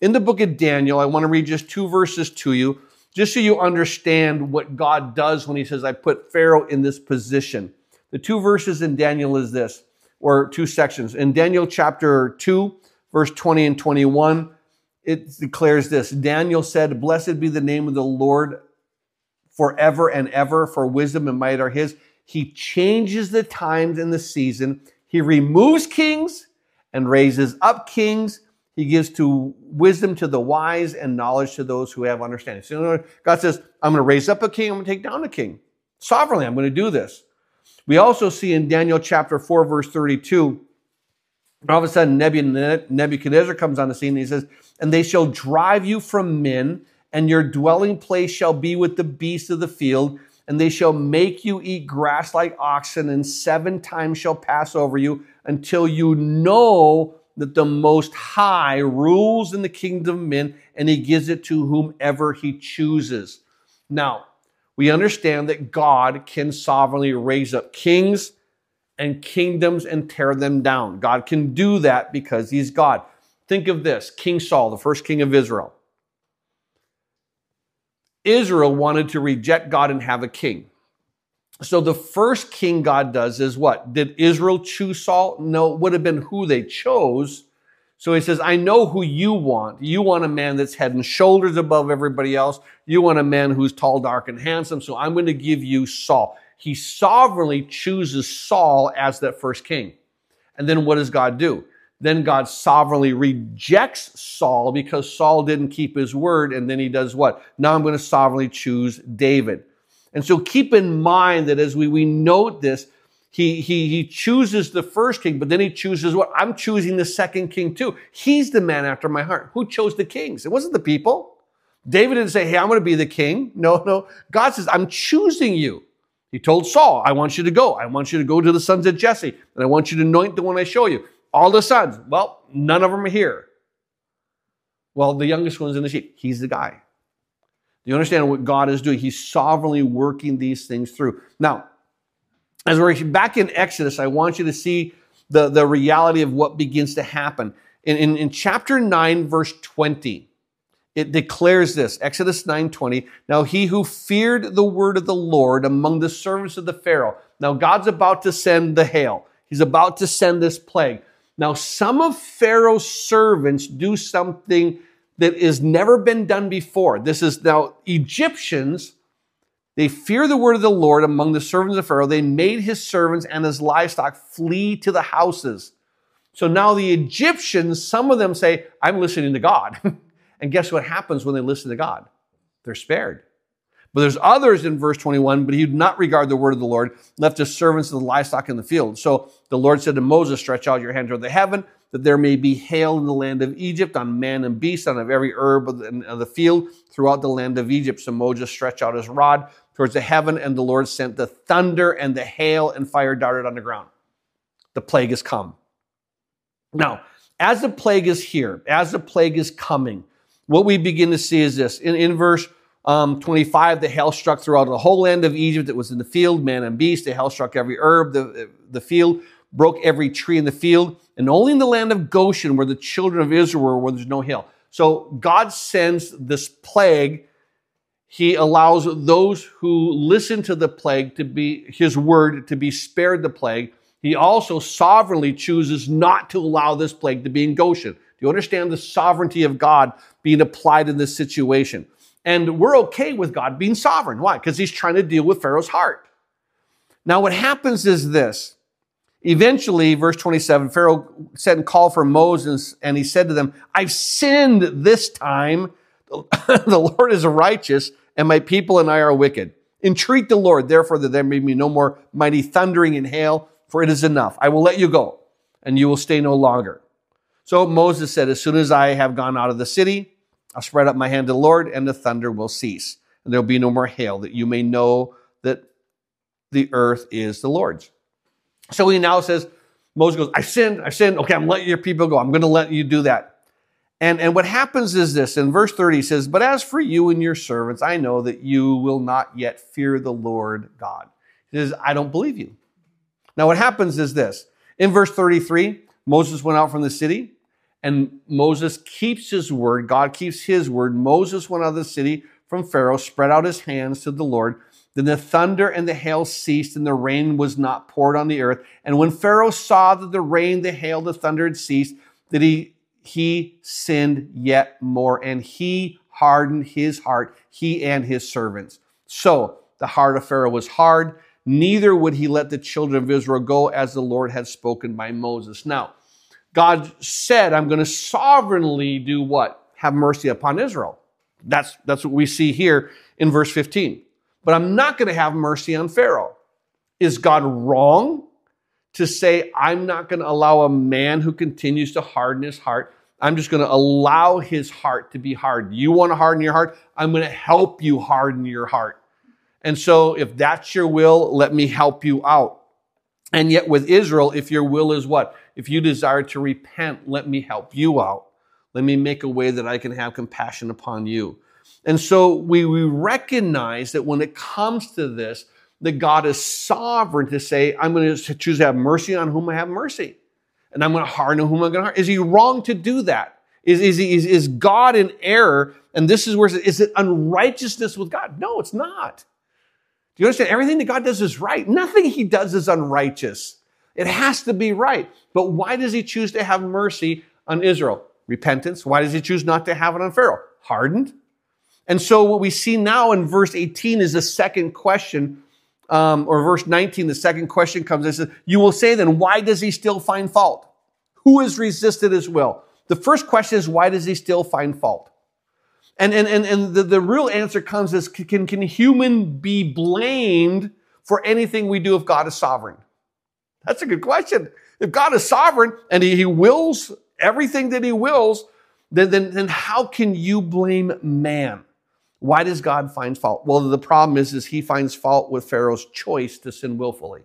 in the book of Daniel, I want to read just 2 verses to you, just so you understand what God does when he says, I put Pharaoh in this position. The 2 verses in Daniel is this, or 2 sections. In Daniel chapter 2, verse 20 and 21, it declares this. Daniel said, blessed be the name of the Lord forever and ever, for wisdom and might are his. He changes the times and the season. He removes kings and raises up kings. He gives to wisdom to the wise and knowledge to those who have understanding. So God says, I'm going to raise up a king. I'm going to take down a king. Sovereignly, I'm going to do this. We also see in Daniel chapter 4, verse 32, all of a sudden Nebuchadnezzar comes on the scene and he says, and they shall drive you from men, and your dwelling place shall be with the beasts of the field, and they shall make you eat grass like oxen, and 7 times shall pass over you, until you know that the Most High rules in the kingdom of men, and he gives it to whomever he chooses. Now, we understand that God can sovereignly raise up kings and kingdoms and tear them down. God can do that because he's God. Think of this, King Saul, the first king of Israel. Israel wanted to reject God and have a king. So the first king God does is what? Did Israel choose Saul? No, it would have been who they chose. So he says, I know who you want. You want a man that's head and shoulders above everybody else. You want a man who's tall, dark, and handsome. So I'm going to give you Saul. He sovereignly chooses Saul as that first king. And then what does God do? Then God sovereignly rejects Saul because Saul didn't keep his word. And then he does what? Now I'm going to sovereignly choose David. And so keep in mind that as we note this, he chooses the first king, but then he chooses what? I'm choosing the second king too. He's the man after my heart. Who chose the kings? It wasn't the people. David didn't say, hey, I'm going to be the king. No. God says, I'm choosing you. He told Saul, I want you to go. I want you to go to the sons of Jesse, and I want you to anoint the one I show you. All the sons. Well, none of them are here. Well, the youngest one's in the sheep. He's the guy. Do you understand what God is doing? He's sovereignly working these things through. Now, as we're back in Exodus, I want you to see the reality of what begins to happen. In chapter 9, verse 20, it declares this, Exodus 9:20, now he who feared the word of the Lord among the servants of the Pharaoh. Now God's about to send the hail. He's about to send this plague. Now some of Pharaoh's servants do something that has never been done before. This is now Egyptians. They fear the word of the Lord among the servants of Pharaoh. They made his servants and his livestock flee to the houses. So now the Egyptians, some of them say, I'm listening to God. And guess what happens when they listen to God? They're spared. But there's others in verse 21, but he did not regard the word of the Lord, left his servants and the livestock in the field. So the Lord said to Moses, stretch out your hand toward the heaven, that there may be hail in the land of Egypt on man and beast, on every herb of the field throughout the land of Egypt. So Moses stretched out his rod towards the heaven, and the Lord sent the thunder and the hail, and fire darted on the ground. The plague has come. Now, as the plague is here, as the plague is coming, what we begin to see is this. In verse 25, the hail struck throughout the whole land of Egypt that was in the field, man and beast. The hail struck every herb, the field, broke every tree in the field, and only in the land of Goshen, where the children of Israel were, where there's no hail. So God sends this plague. He allows those who listen to the plague to be his word, to be spared the plague. He also sovereignly chooses not to allow this plague to be in Goshen. Do you understand the sovereignty of God being applied in this situation? And we're okay with God being sovereign. Why? Because he's trying to deal with Pharaoh's heart. Now what happens is this. Eventually, verse 27, Pharaoh sent and called for Moses, and he said to them, I've sinned this time. The Lord is righteous, and my people and I are wicked. Entreat the Lord, therefore, that there may be no more mighty thundering and hail, for it is enough. I will let you go, and you will stay no longer. So Moses said, as soon as I have gone out of the city, I'll spread up my hand to the Lord, and the thunder will cease, and there will be no more hail, that you may know that the earth is the Lord's. So he now says, Moses goes, I've sinned. Okay, I'm letting your people go. I'm going to let you do that. And what happens is this. In verse 30, he says, but as for you and your servants, I know that you will not yet fear the Lord God. He says, I don't believe you. Now what happens is this. In verse 33, Moses went out from the city, And Moses keeps his word. God keeps his word. Moses went out of the city from Pharaoh, spread out his hands to the Lord. Then the thunder and the hail ceased, and the rain was not poured on the earth. And when Pharaoh saw that the rain, the hail, the thunder had ceased, that he sinned yet more, and he hardened his heart, he and his servants. So the heart of Pharaoh was hard, neither would he let the children of Israel go as the Lord had spoken by Moses. Now, God said, I'm going to sovereignly do what? Have mercy upon Israel. That's what we see here in verse 15. But I'm not going to have mercy on Pharaoh. Is God wrong to say, I'm not going to allow a man who continues to harden his heart? I'm just going to allow his heart to be hardened. You want to harden your heart? I'm going to help you harden your heart. And so if that's your will, let me help you out. And yet with Israel, if your will is what? If you desire to repent, let me help you out. Let me make a way that I can have compassion upon you. And so we recognize that when it comes to this, that God is sovereign to say, I'm going to choose to have mercy on whom I have mercy. And I'm going to harden on whom I'm going to harden. Is he wrong to do that? Is God in error? And this is where is it unrighteousness with God? No, it's not. Do you understand? Everything that God does is right. Nothing he does is unrighteous. It has to be right. But why does he choose to have mercy on Israel? Repentance. Why does he choose not to have it on Pharaoh? Hardened. And so what we see now in verse 18 is the second question, or verse 19, the second question comes and says, you will say then, why does he still find fault? Who has resisted his will? The first question is, why does he still find fault? And the real answer comes is, can human be blamed for anything we do if God is sovereign? That's a good question. If God is sovereign and he wills everything that he wills, then how can you blame man? Why does God find fault? Well, the problem is he finds fault with Pharaoh's choice to sin willfully.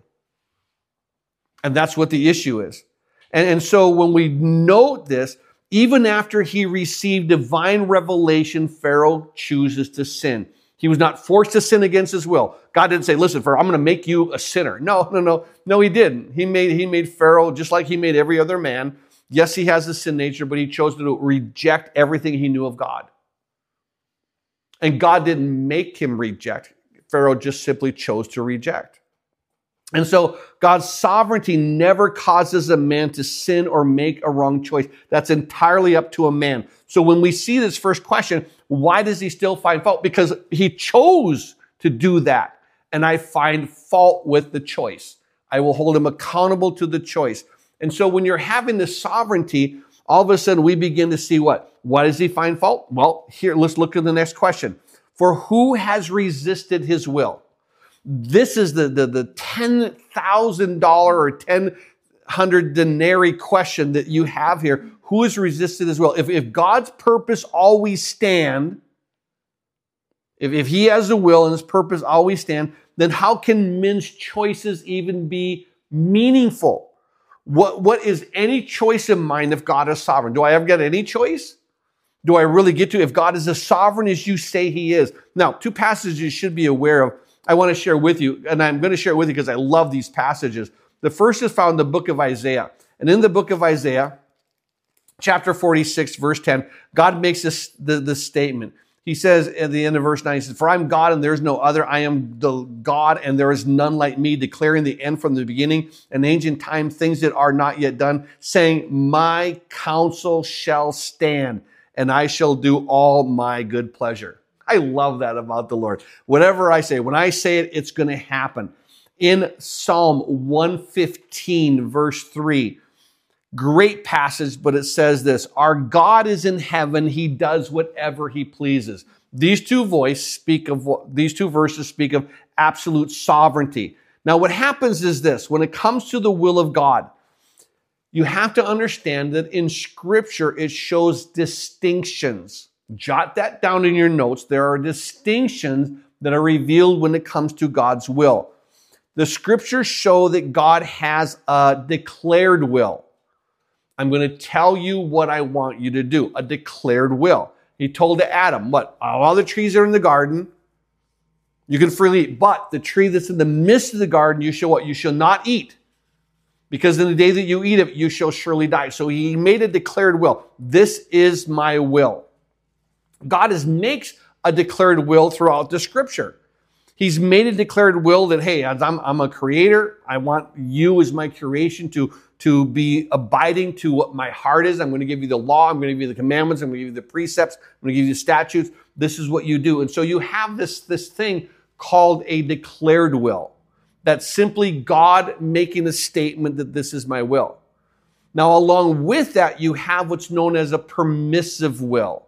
And that's what the issue is. And so when we note this, even after he received divine revelation, Pharaoh chooses to sin. He was not forced to sin against his will. God didn't say, listen, Pharaoh, I'm going to make you a sinner. No, he didn't. He made Pharaoh just like he made every other man. Yes, he has a sin nature, but he chose to reject everything he knew of God. And God didn't make him reject. Pharaoh just simply chose to reject. And so God's sovereignty never causes a man to sin or make a wrong choice. That's entirely up to a man. So when we see this first question, why does he still find fault? Because he chose to do that. And I find fault with the choice. I will hold him accountable to the choice. And so when you're having this sovereignty, all of a sudden we begin to see what? Why does he find fault? Well, here, let's look at the next question. For who has resisted his will? This is the $10,000 or 1,000 denarii question that you have here. Who has resisted his will? If God's purpose always stand, if he has a will and his purpose always stand, then how can men's choices even be meaningful? What is any choice of mine if God is sovereign? Do I ever get any choice? Do I really get to, if God is as sovereign as you say he is? Now, two passages you should be aware of. I want to share with you, and I'm going to share it with you because I love these passages. The first is found in the book of Isaiah. And in the book of Isaiah, chapter 46, verse 10, God makes this statement. He says at the end of verse 9, he says, for I'm God and there is no other. I am the God and there is none like me, declaring the end from the beginning, an ancient time, things that are not yet done, saying, my counsel shall stand and I shall do all my good pleasure. I love that about the Lord. Whatever I say, when I say it, it's going to happen. In Psalm 115, verse 3, great passage, but it says this, our God is in heaven. He does whatever he pleases. These two verses speak of absolute sovereignty. Now, what happens is this, when it comes to the will of God, you have to understand that in Scripture, it shows distinctions. Jot that down in your notes. There are distinctions that are revealed when it comes to God's will. The Scriptures show that God has a declared will. I'm going to tell you what I want you to do, a declared will. He told to Adam, what? All the trees are in the garden, you can freely eat, but the tree that's in the midst of the garden, you shall what? You shall not eat. Because in the day that you eat it, you shall surely die. So he made a declared will. This is my will. God makes a declared will throughout the scripture. He's made a declared will that, hey, as I'm a creator, I want you as my creation to be abiding to what my heart is. I'm going to give you the law. I'm going to give you the commandments. I'm going to give you the precepts. I'm going to give you the statutes. This is what you do. And so you have this thing called a declared will. That's simply God making a statement that this is my will. Now, along with that, you have what's known as a permissive will.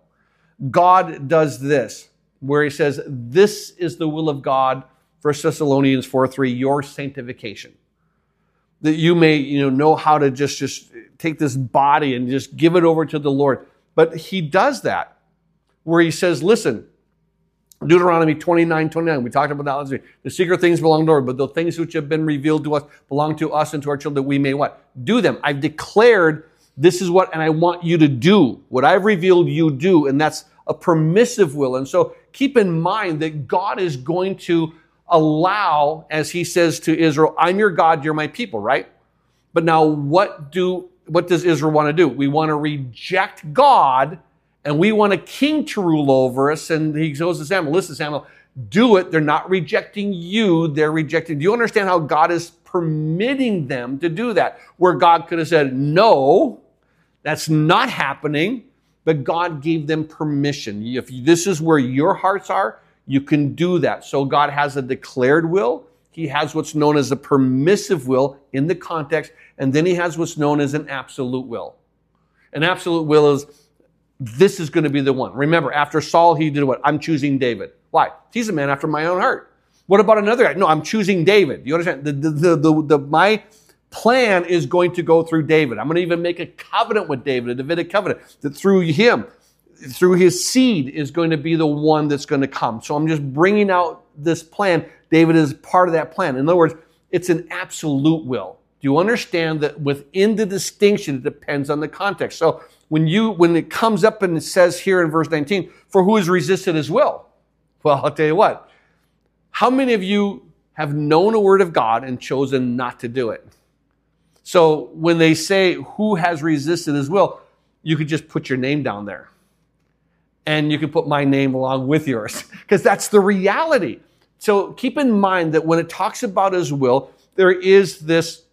God does this, where he says, this is the will of God, 1 Thessalonians 4:3, your sanctification. That you may know how to just take this body and just give it over to the Lord. But he does that, where he says, listen, Deuteronomy 29:29, we talked about that last week. The secret things belong to the Lord, but the things which have been revealed to us belong to us and to our children, that we may what? Do them. I've declared this is what, and I want you to do. What I've revealed, you do, and that's a permissive will. And so keep in mind that God is going to allow, as he says to Israel, I'm your God, you're my people, right? But now what does Israel want to do? We want to reject God, and we want a king to rule over us. And he goes to Samuel, listen, Samuel, do it. They're not rejecting you. They're rejecting. Do you understand how God is permitting them to do that? Where God could have said, no, that's not happening. But God gave them permission. If this is where your hearts are, you can do that. So God has a declared will. He has what's known as a permissive will in the context. And then he has what's known as an absolute will. An absolute will is, this is going to be the one. Remember, after Saul, he did what? I'm choosing David. Why? He's a man after my own heart. What about another guy? No, I'm choosing David. You understand? My plan is going to go through David. I'm going to even make a covenant with David, a Davidic covenant, that through him, through his seed, is going to be the one that's going to come. So I'm just bringing out this plan. David is part of that plan. In other words, it's an absolute will. Do you understand that within the distinction, it depends on the context? So when it comes up and it says here in verse 19, for who has resisted his will? Well, I'll tell you what. How many of you have known a word of God and chosen not to do it? So when they say who has resisted his will, you could just put your name down there. And you can put my name along with yours, because that's the reality. So keep in mind that when it talks about his will, there is this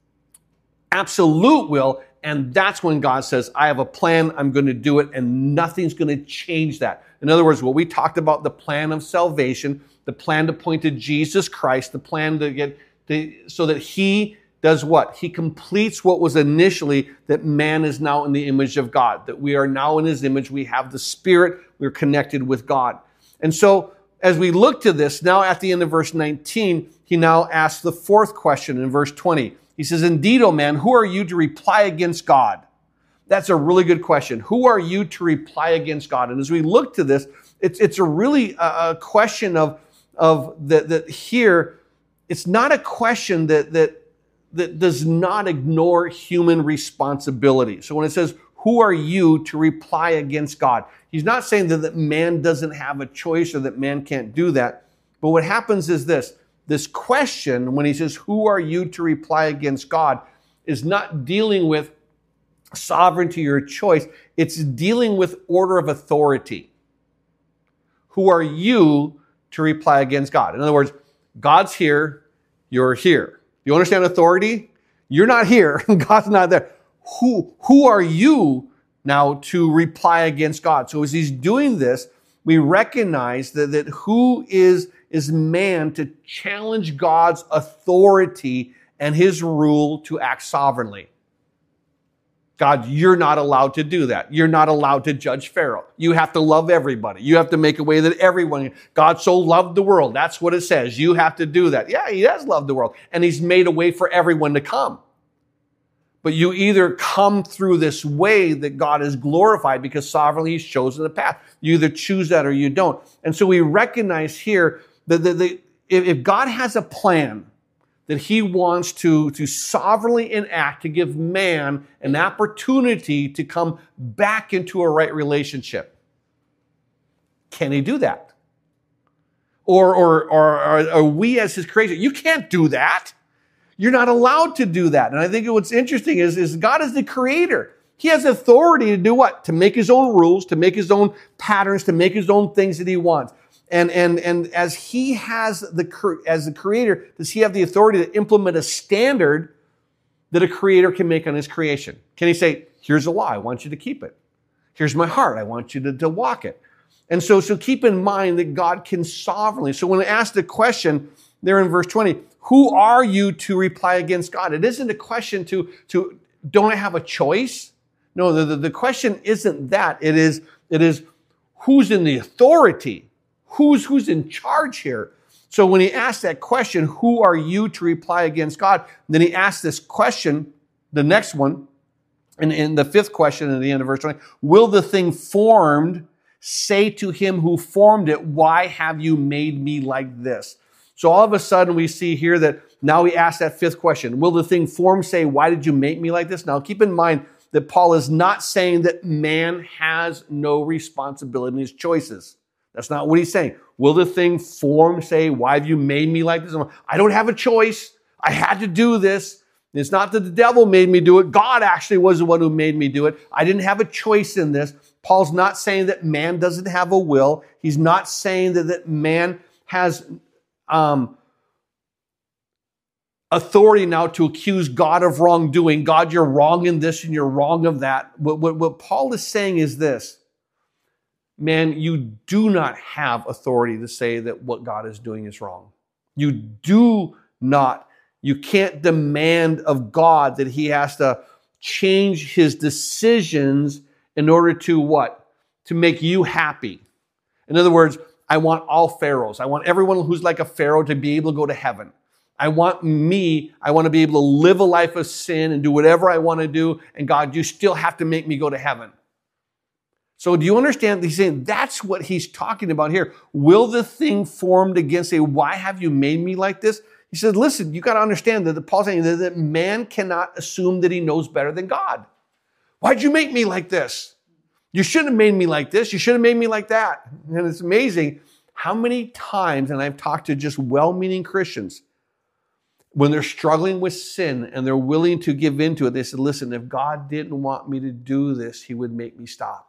absolute will, and that's when God says, I have a plan, I'm going to do it, and nothing's going to change that. In other words, what we talked about, the plan of salvation, the plan to point to Jesus Christ, the plan so that he does what? He completes what was initially, that man is now in the image of God, that we are now in his image, we have the Spirit, we're connected with God. And so as we look to this, now at the end of verse 19, he now asks the fourth question in verse 20. He says, indeed, O man, who are you to reply against God? That's a really good question. Who are you to reply against God? And as we look to this, it's a really a question of that here. It's not a question that does not ignore human responsibility. So when it says, who are you to reply against God? He's not saying that man doesn't have a choice or that man can't do that. But what happens is this question, when he says, who are you to reply against God, is not dealing with sovereignty or choice. It's dealing with order of authority. Who are you to reply against God? In other words, God's here, you're here. You understand authority? You're not here, God's not there. Who are you now to reply against God? So as he's doing this, we recognize that who is man to challenge God's authority and his rule to act sovereignly. God, you're not allowed to do that. You're not allowed to judge Pharaoh. You have to love everybody. You have to make a way that everyone, God so loved the world. That's what it says. You have to do that. Yeah, he has loved the world. And he's made a way for everyone to come. But you either come through this way that God is glorified because sovereignly he's chosen the path. You either choose that or you don't. And so we recognize here that if God has a plan that he wants to sovereignly enact to give man an opportunity to come back into a right relationship, can he do that? Or are we as his creation? You can't do that. You're not allowed to do that. And I think what's interesting is God is the creator. He has authority to do what? To make his own rules, to make his own patterns, to make his own things that he wants. And as he has as the creator, does he have the authority to implement a standard that a creator can make on his creation? Can he say, here's a law, I want you to keep it. Here's my heart, I want you to walk it. And so keep in mind that God can sovereignly. So when I ask the question there in verse 20, who are you to reply against God? It isn't a question to don't I have a choice? No, the question isn't that. It is who's in the authority? Who's in charge here? So when he asks that question, who are you to reply against God? Then he asks this question, the next one, and in the fifth question at the end of verse 20, will the thing formed say to him who formed it, why have you made me like this? So all of a sudden we see here that now he asks that fifth question. Will the thing formed say, why did you make me like this? Now keep in mind that Paul is not saying that man has no responsibility in his choices. That's not what he's saying. Will the thing formed say, why have you made me like this? I don't have a choice. I had to do this. It's not that the devil made me do it. God actually was the one who made me do it. I didn't have a choice in this. Paul's not saying that man doesn't have a will. He's not saying that man has authority now to accuse God of wrongdoing. God, you're wrong in this and you're wrong of that. What Paul is saying is this. Man, you do not have authority to say that what God is doing is wrong. You can't demand of God that he has to change his decisions in order to what? To make you happy. In other words, I want all pharaohs. I want everyone who's like a pharaoh to be able to go to heaven. I want to be able to live a life of sin and do whatever I want to do. And God, you still have to make me go to heaven. So do you understand? He's saying that's what he's talking about here. Will the thing formed against say, why have you made me like this? He says, listen, you got to understand that Paul's saying that man cannot assume that he knows better than God. Why'd you make me like this? You shouldn't have made me like this. You should have made me like that. And it's amazing how many times, and I've talked to just well-meaning Christians, when they're struggling with sin and they're willing to give into it, they said, listen, if God didn't want me to do this, he would make me stop.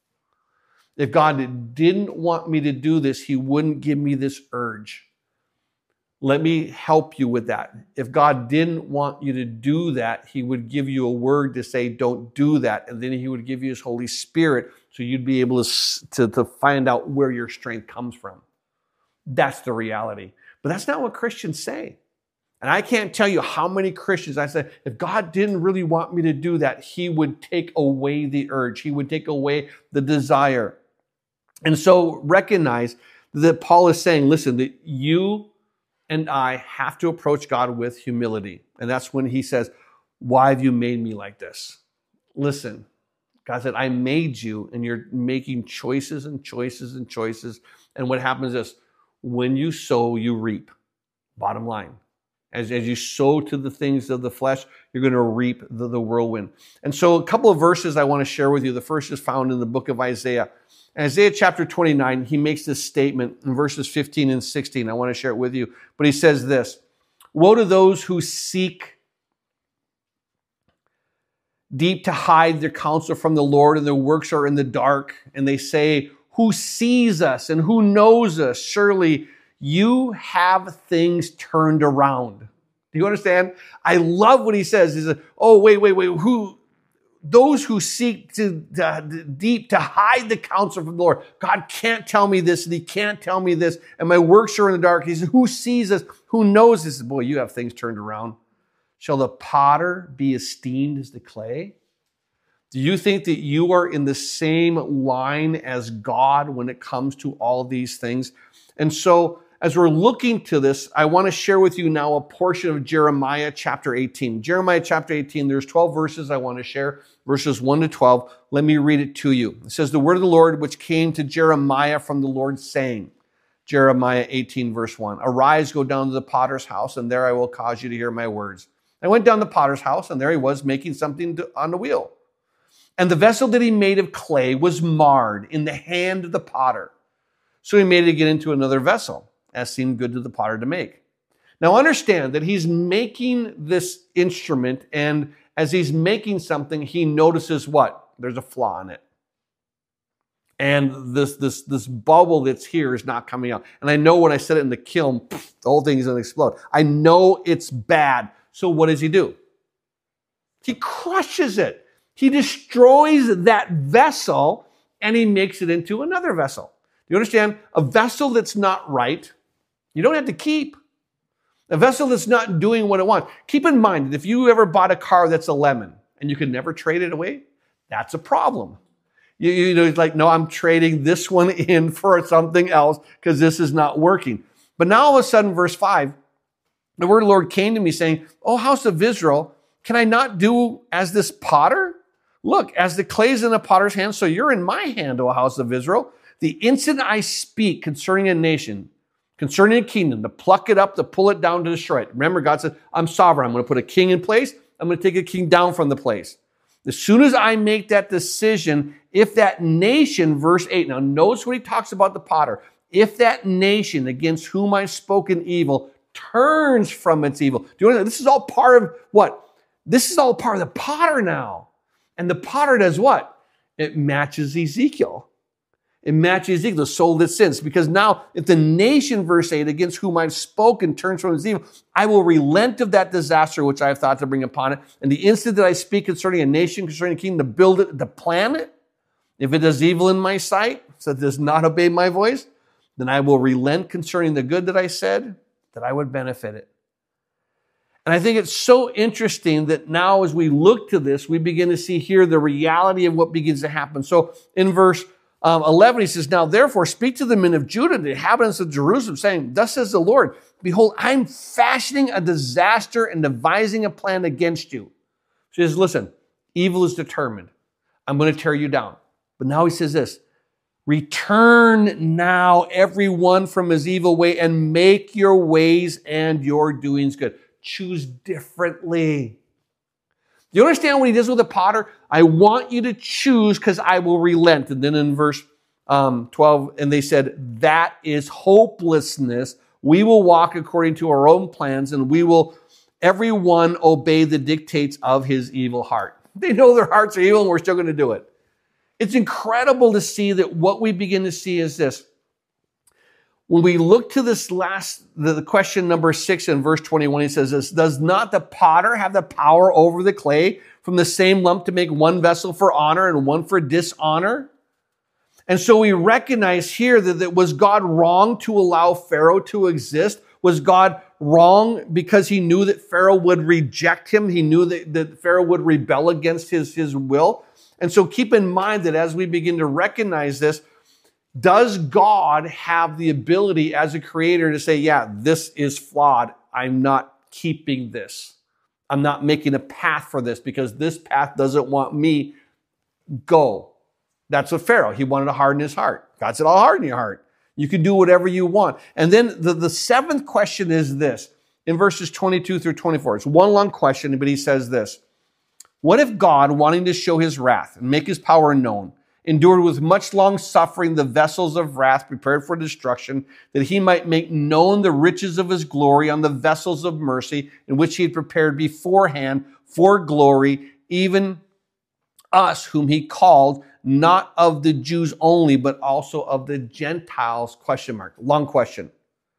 If God didn't want me to do this, he wouldn't give me this urge. Let me help you with that. If God didn't want you to do that, he would give you a word to say, don't do that. And then he would give you his Holy Spirit so you'd be able to find out where your strength comes from. That's the reality. But that's not what Christians say. And I can't tell you how many Christians I said, if God didn't really want me to do that, he would take away the urge. He would take away the desire. And so recognize that Paul is saying, listen, that you and I have to approach God with humility. And that's when he says, why have you made me like this? Listen, God said, I made you, and you're making choices and choices and choices. And what happens is, when you sow, you reap. Bottom line. As you sow to the things of the flesh, you're going to reap the whirlwind. And so a couple of verses I want to share with you. The first is found in the book of Isaiah. Isaiah chapter 29, he makes this statement in verses 15 and 16. I want to share it with you. But he says this, woe to those who seek deep to hide their counsel from the Lord, and their works are in the dark. And they say, who sees us and who knows us? Surely you have things turned around. Do you understand? I love what he says. He says, oh, wait. Those who seek deep to hide the counsel from the Lord. God can't tell me this, and he can't tell me this, and my works are in the dark. He says, who sees us? Who knows this? Boy, you have things turned around. Shall the potter be esteemed as the clay? Do you think that you are in the same line as God when it comes to all these things? And so, as we're looking to this, I want to share with you now a portion of Jeremiah chapter 18. Jeremiah chapter 18, there's 12 verses I want to share, verses 1 to 12. Let me read it to you. It says, the word of the Lord which came to Jeremiah from the Lord saying, Jeremiah 18, verse 1, arise, go down to the potter's house, and there I will cause you to hear my words. I went down to the potter's house, and there he was making something on the wheel. And the vessel that he made of clay was marred in the hand of the potter. So he made it again into another vessel, as seemed good to the potter to make. Now understand that he's making this instrument, and as he's making something, he notices what? There's a flaw in it. And this bubble that's here is not coming out. And I know when I set it in the kiln, the whole thing is going to explode. I know it's bad. So what does he do? He crushes it. He destroys that vessel and he makes it into another vessel. Do you understand? A vessel that's not right, you don't have to keep. A vessel that's not doing what it wants. Keep in mind that if you ever bought a car that's a lemon and you can never trade it away, that's a problem. You know, it's like, no, I'm trading this one in for something else because this is not working. But now all of a sudden, verse 5, the word of the Lord came to me saying, "O house of Israel, can I not do as this potter? Look, as the clay is in the potter's hand, so you're in my hand, O house of Israel. The instant I speak concerning a nation, concerning a kingdom, to pluck it up, to pull it down, to destroy it." Remember, God said, I'm sovereign. I'm going to put a king in place. I'm going to take a king down from the place. As soon as I make that decision, if that nation, verse 8, now notice what he talks about the potter. If that nation against whom I've spoken evil turns from its evil. Do you understand? This is all part of what? This is all part of the potter now. And the potter does what? It matches Ezekiel. It matches Ezekiel, the soul that sins. Because now, if the nation, verse 8, against whom I've spoken turns from its evil, I will relent of that disaster which I have thought to bring upon it. And the instant that I speak concerning a nation, concerning a kingdom, to build it, to plan it, if it does evil in my sight, so it does not obey my voice, then I will relent concerning the good that I said, that I would benefit it. And I think it's so interesting that now as we look to this, we begin to see here the reality of what begins to happen. So in verse 11, he says, "Now therefore speak to the men of Judah, the inhabitants of Jerusalem, saying, Thus says the Lord, behold, I'm fashioning a disaster and devising a plan against you." He says, listen, evil is determined. I'm going to tear you down. But now he says this, "Return now everyone from his evil way and make your ways and your doings good." Choose differently. Do you understand what he does with the potter? I want you to choose because I will relent. And then in verse 12, and they said, "That is hopelessness. We will walk according to our own plans, and we will everyone obey the dictates of his evil heart." They know their hearts are evil, and we're still going to do it. It's incredible to see that what we begin to see is this. When we look to this the question number 6 in verse 21, he says this, "Does not the potter have the power over the clay from the same lump to make one vessel for honor and one for dishonor?" And so we recognize here that was God wrong to allow Pharaoh to exist? Was God wrong because he knew that Pharaoh would reject him? He knew that Pharaoh would rebel against his will? And so keep in mind that as we begin to recognize this, does God have the ability as a creator to say, yeah, this is flawed. I'm not keeping this. I'm not making a path for this because this path doesn't want me. Go. That's what Pharaoh, he wanted to harden his heart. God said, I'll harden your heart. You can do whatever you want. And then the seventh question is this. In verses 22 through 24, it's one long question, but he says this. "What if God, wanting to show his wrath and make his power known, endured with much long suffering the vessels of wrath prepared for destruction, that he might make known the riches of his glory on the vessels of mercy in which he had prepared beforehand for glory, even us whom he called, not of the Jews only, but also of the Gentiles?" ? Long question.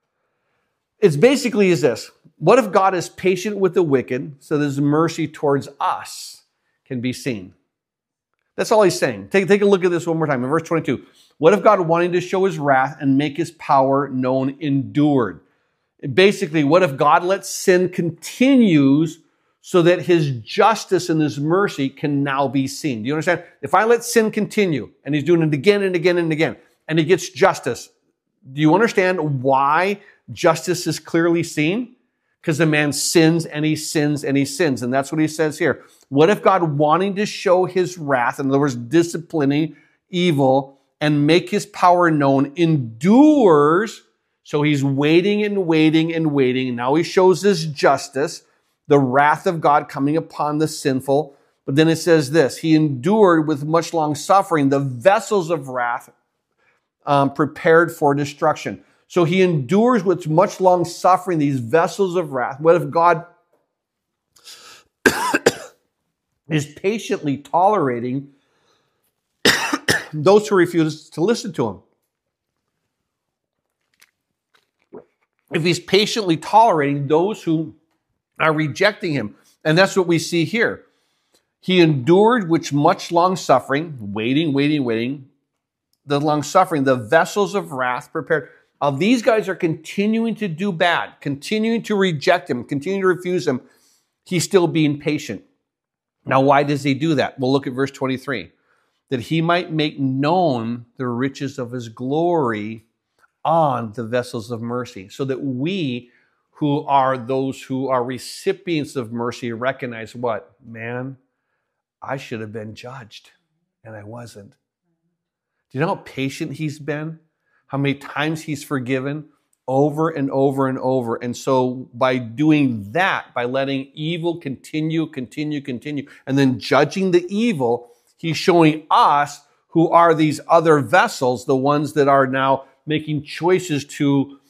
It's basically is this. What if God is patient with the wicked so that his mercy towards us can be seen? That's all he's saying. Take a look at this one more time. In verse 22, what if God, wanting to show his wrath and make his power known, endured? Basically, what if God lets sin continues so that his justice and his mercy can now be seen? Do you understand? If I let sin continue, and he's doing it again and again and again, and he gets justice, do you understand why justice is clearly seen? Because the man sins and he sins and he sins. And that's what he says here. What if God, wanting to show his wrath, in other words, disciplining evil and make his power known, endures? So he's waiting and waiting and waiting. Now he shows his justice, the wrath of God coming upon the sinful. But then it says this, he endured with much long suffering the vessels of wrath prepared for destruction. So he endures with much long suffering these vessels of wrath. What if God is patiently tolerating those who refuse to listen to him? If he's patiently tolerating those who are rejecting him. And that's what we see here. He endured with much long suffering, waiting, the long suffering, the vessels of wrath prepared. These guys are continuing to do bad, continuing to reject him, continuing to refuse him. He's still being patient. Now, why does he do that? We'll look at verse 23. That he might make known the riches of his glory on the vessels of mercy, so that we who are those who are recipients of mercy recognize what? Man, I should have been judged, and I wasn't. Do you know how patient he's been? How many times he's forgiven? Over and over and over. And so by doing that, by letting evil continue, and then judging the evil, he's showing us who are these other vessels, the ones that are now making choices to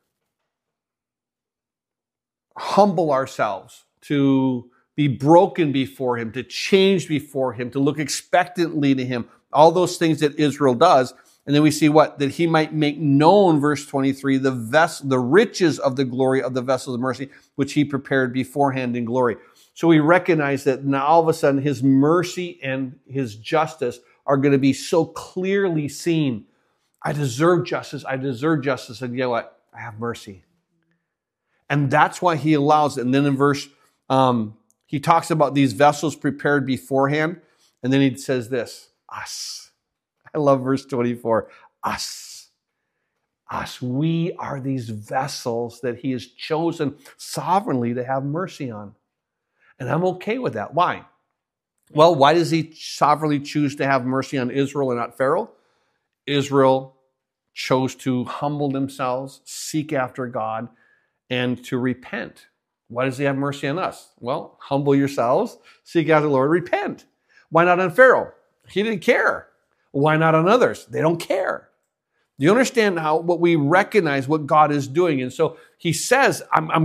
humble ourselves, to be broken before him, to change before him, to look expectantly to him. All those things that Israel does. And then we see what? That he might make known, verse 23, the riches of the glory of the vessels of mercy, which he prepared beforehand in glory. So we recognize that now all of a sudden his mercy and his justice are going to be so clearly seen. I deserve justice. And you know what? I have mercy. And that's why he allows it. And then in verse, he talks about these vessels prepared beforehand. And then he says this, us. I love verse 24. Us. We are these vessels that he has chosen sovereignly to have mercy on. And I'm okay with that. Why? Well, why does he sovereignly choose to have mercy on Israel and not Pharaoh? Israel chose to humble themselves, seek after God, and to repent. Why does he have mercy on us? Well, humble yourselves, seek after the Lord, repent. Why not on Pharaoh? He didn't care. Why not on others? They don't care. Do you understand what we recognize what God is doing? And so he says,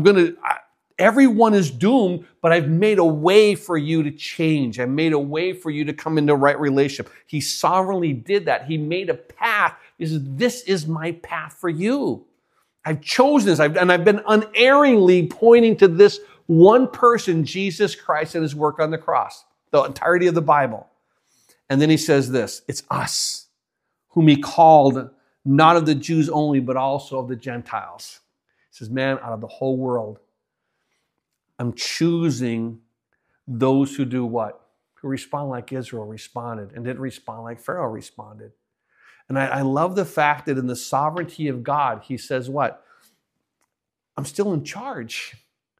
everyone is doomed, but I've made a way for you to change. I've made a way for you to come into right relationship. He sovereignly did that. He made a path. He says, this is my path for you. I've chosen this, and I've been unerringly pointing to this one person, Jesus Christ, and his work on the cross, the entirety of the Bible. And then he says this, it's us, whom he called not of the Jews only, but also of the Gentiles. He says, man, out of the whole world, I'm choosing those who do what? Who respond like Israel responded and didn't respond like Pharaoh responded. And I love the fact that in the sovereignty of God, he says what? I'm still in charge.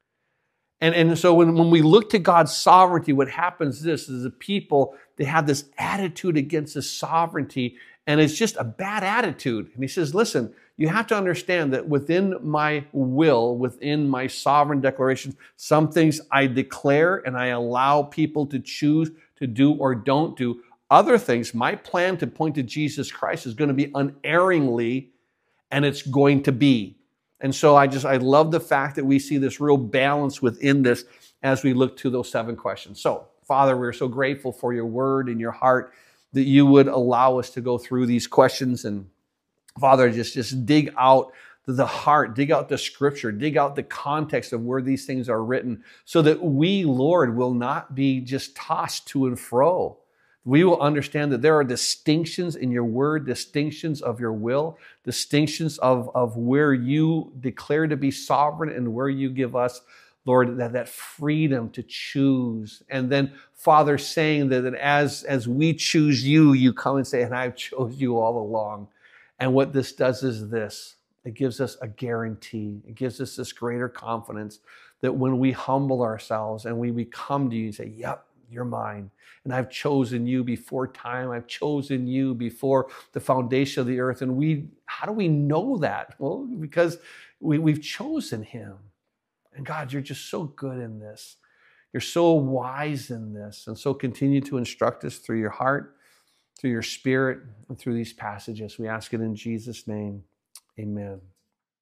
And so when we look to God's sovereignty, what happens is the people, they have this attitude against his sovereignty, and it's just a bad attitude. And he says, listen, you have to understand that within my will, within my sovereign declaration, some things I declare and I allow people to choose to do or don't do. Other things, my plan to point to Jesus Christ is going to be unerringly, and it's going to be. And so I love the fact that we see this real balance within this as we look to those 7 questions. So, Father, we're so grateful for your word and your heart that you would allow us to go through these questions. And Father, just dig out the heart, dig out the scripture, dig out the context of where these things are written so that we, Lord, will not be just tossed to and fro. We will understand that there are distinctions in your word, distinctions of your will, distinctions of where you declare to be sovereign and where you give us, Lord, that freedom to choose. And then, Father, saying that as we choose you, you come and say, and I've chose you all along. And what this does is this. It gives us a guarantee. It gives us this greater confidence that when we humble ourselves and we come to you and say, yep, you're mine. And I've chosen you before time. I've chosen you before the foundation of the earth. And how do we know that? Well, because we've chosen him. And God, you're just so good in this. You're so wise in this. And so continue to instruct us through your heart, through your spirit, and through these passages. We ask it in Jesus' name. Amen.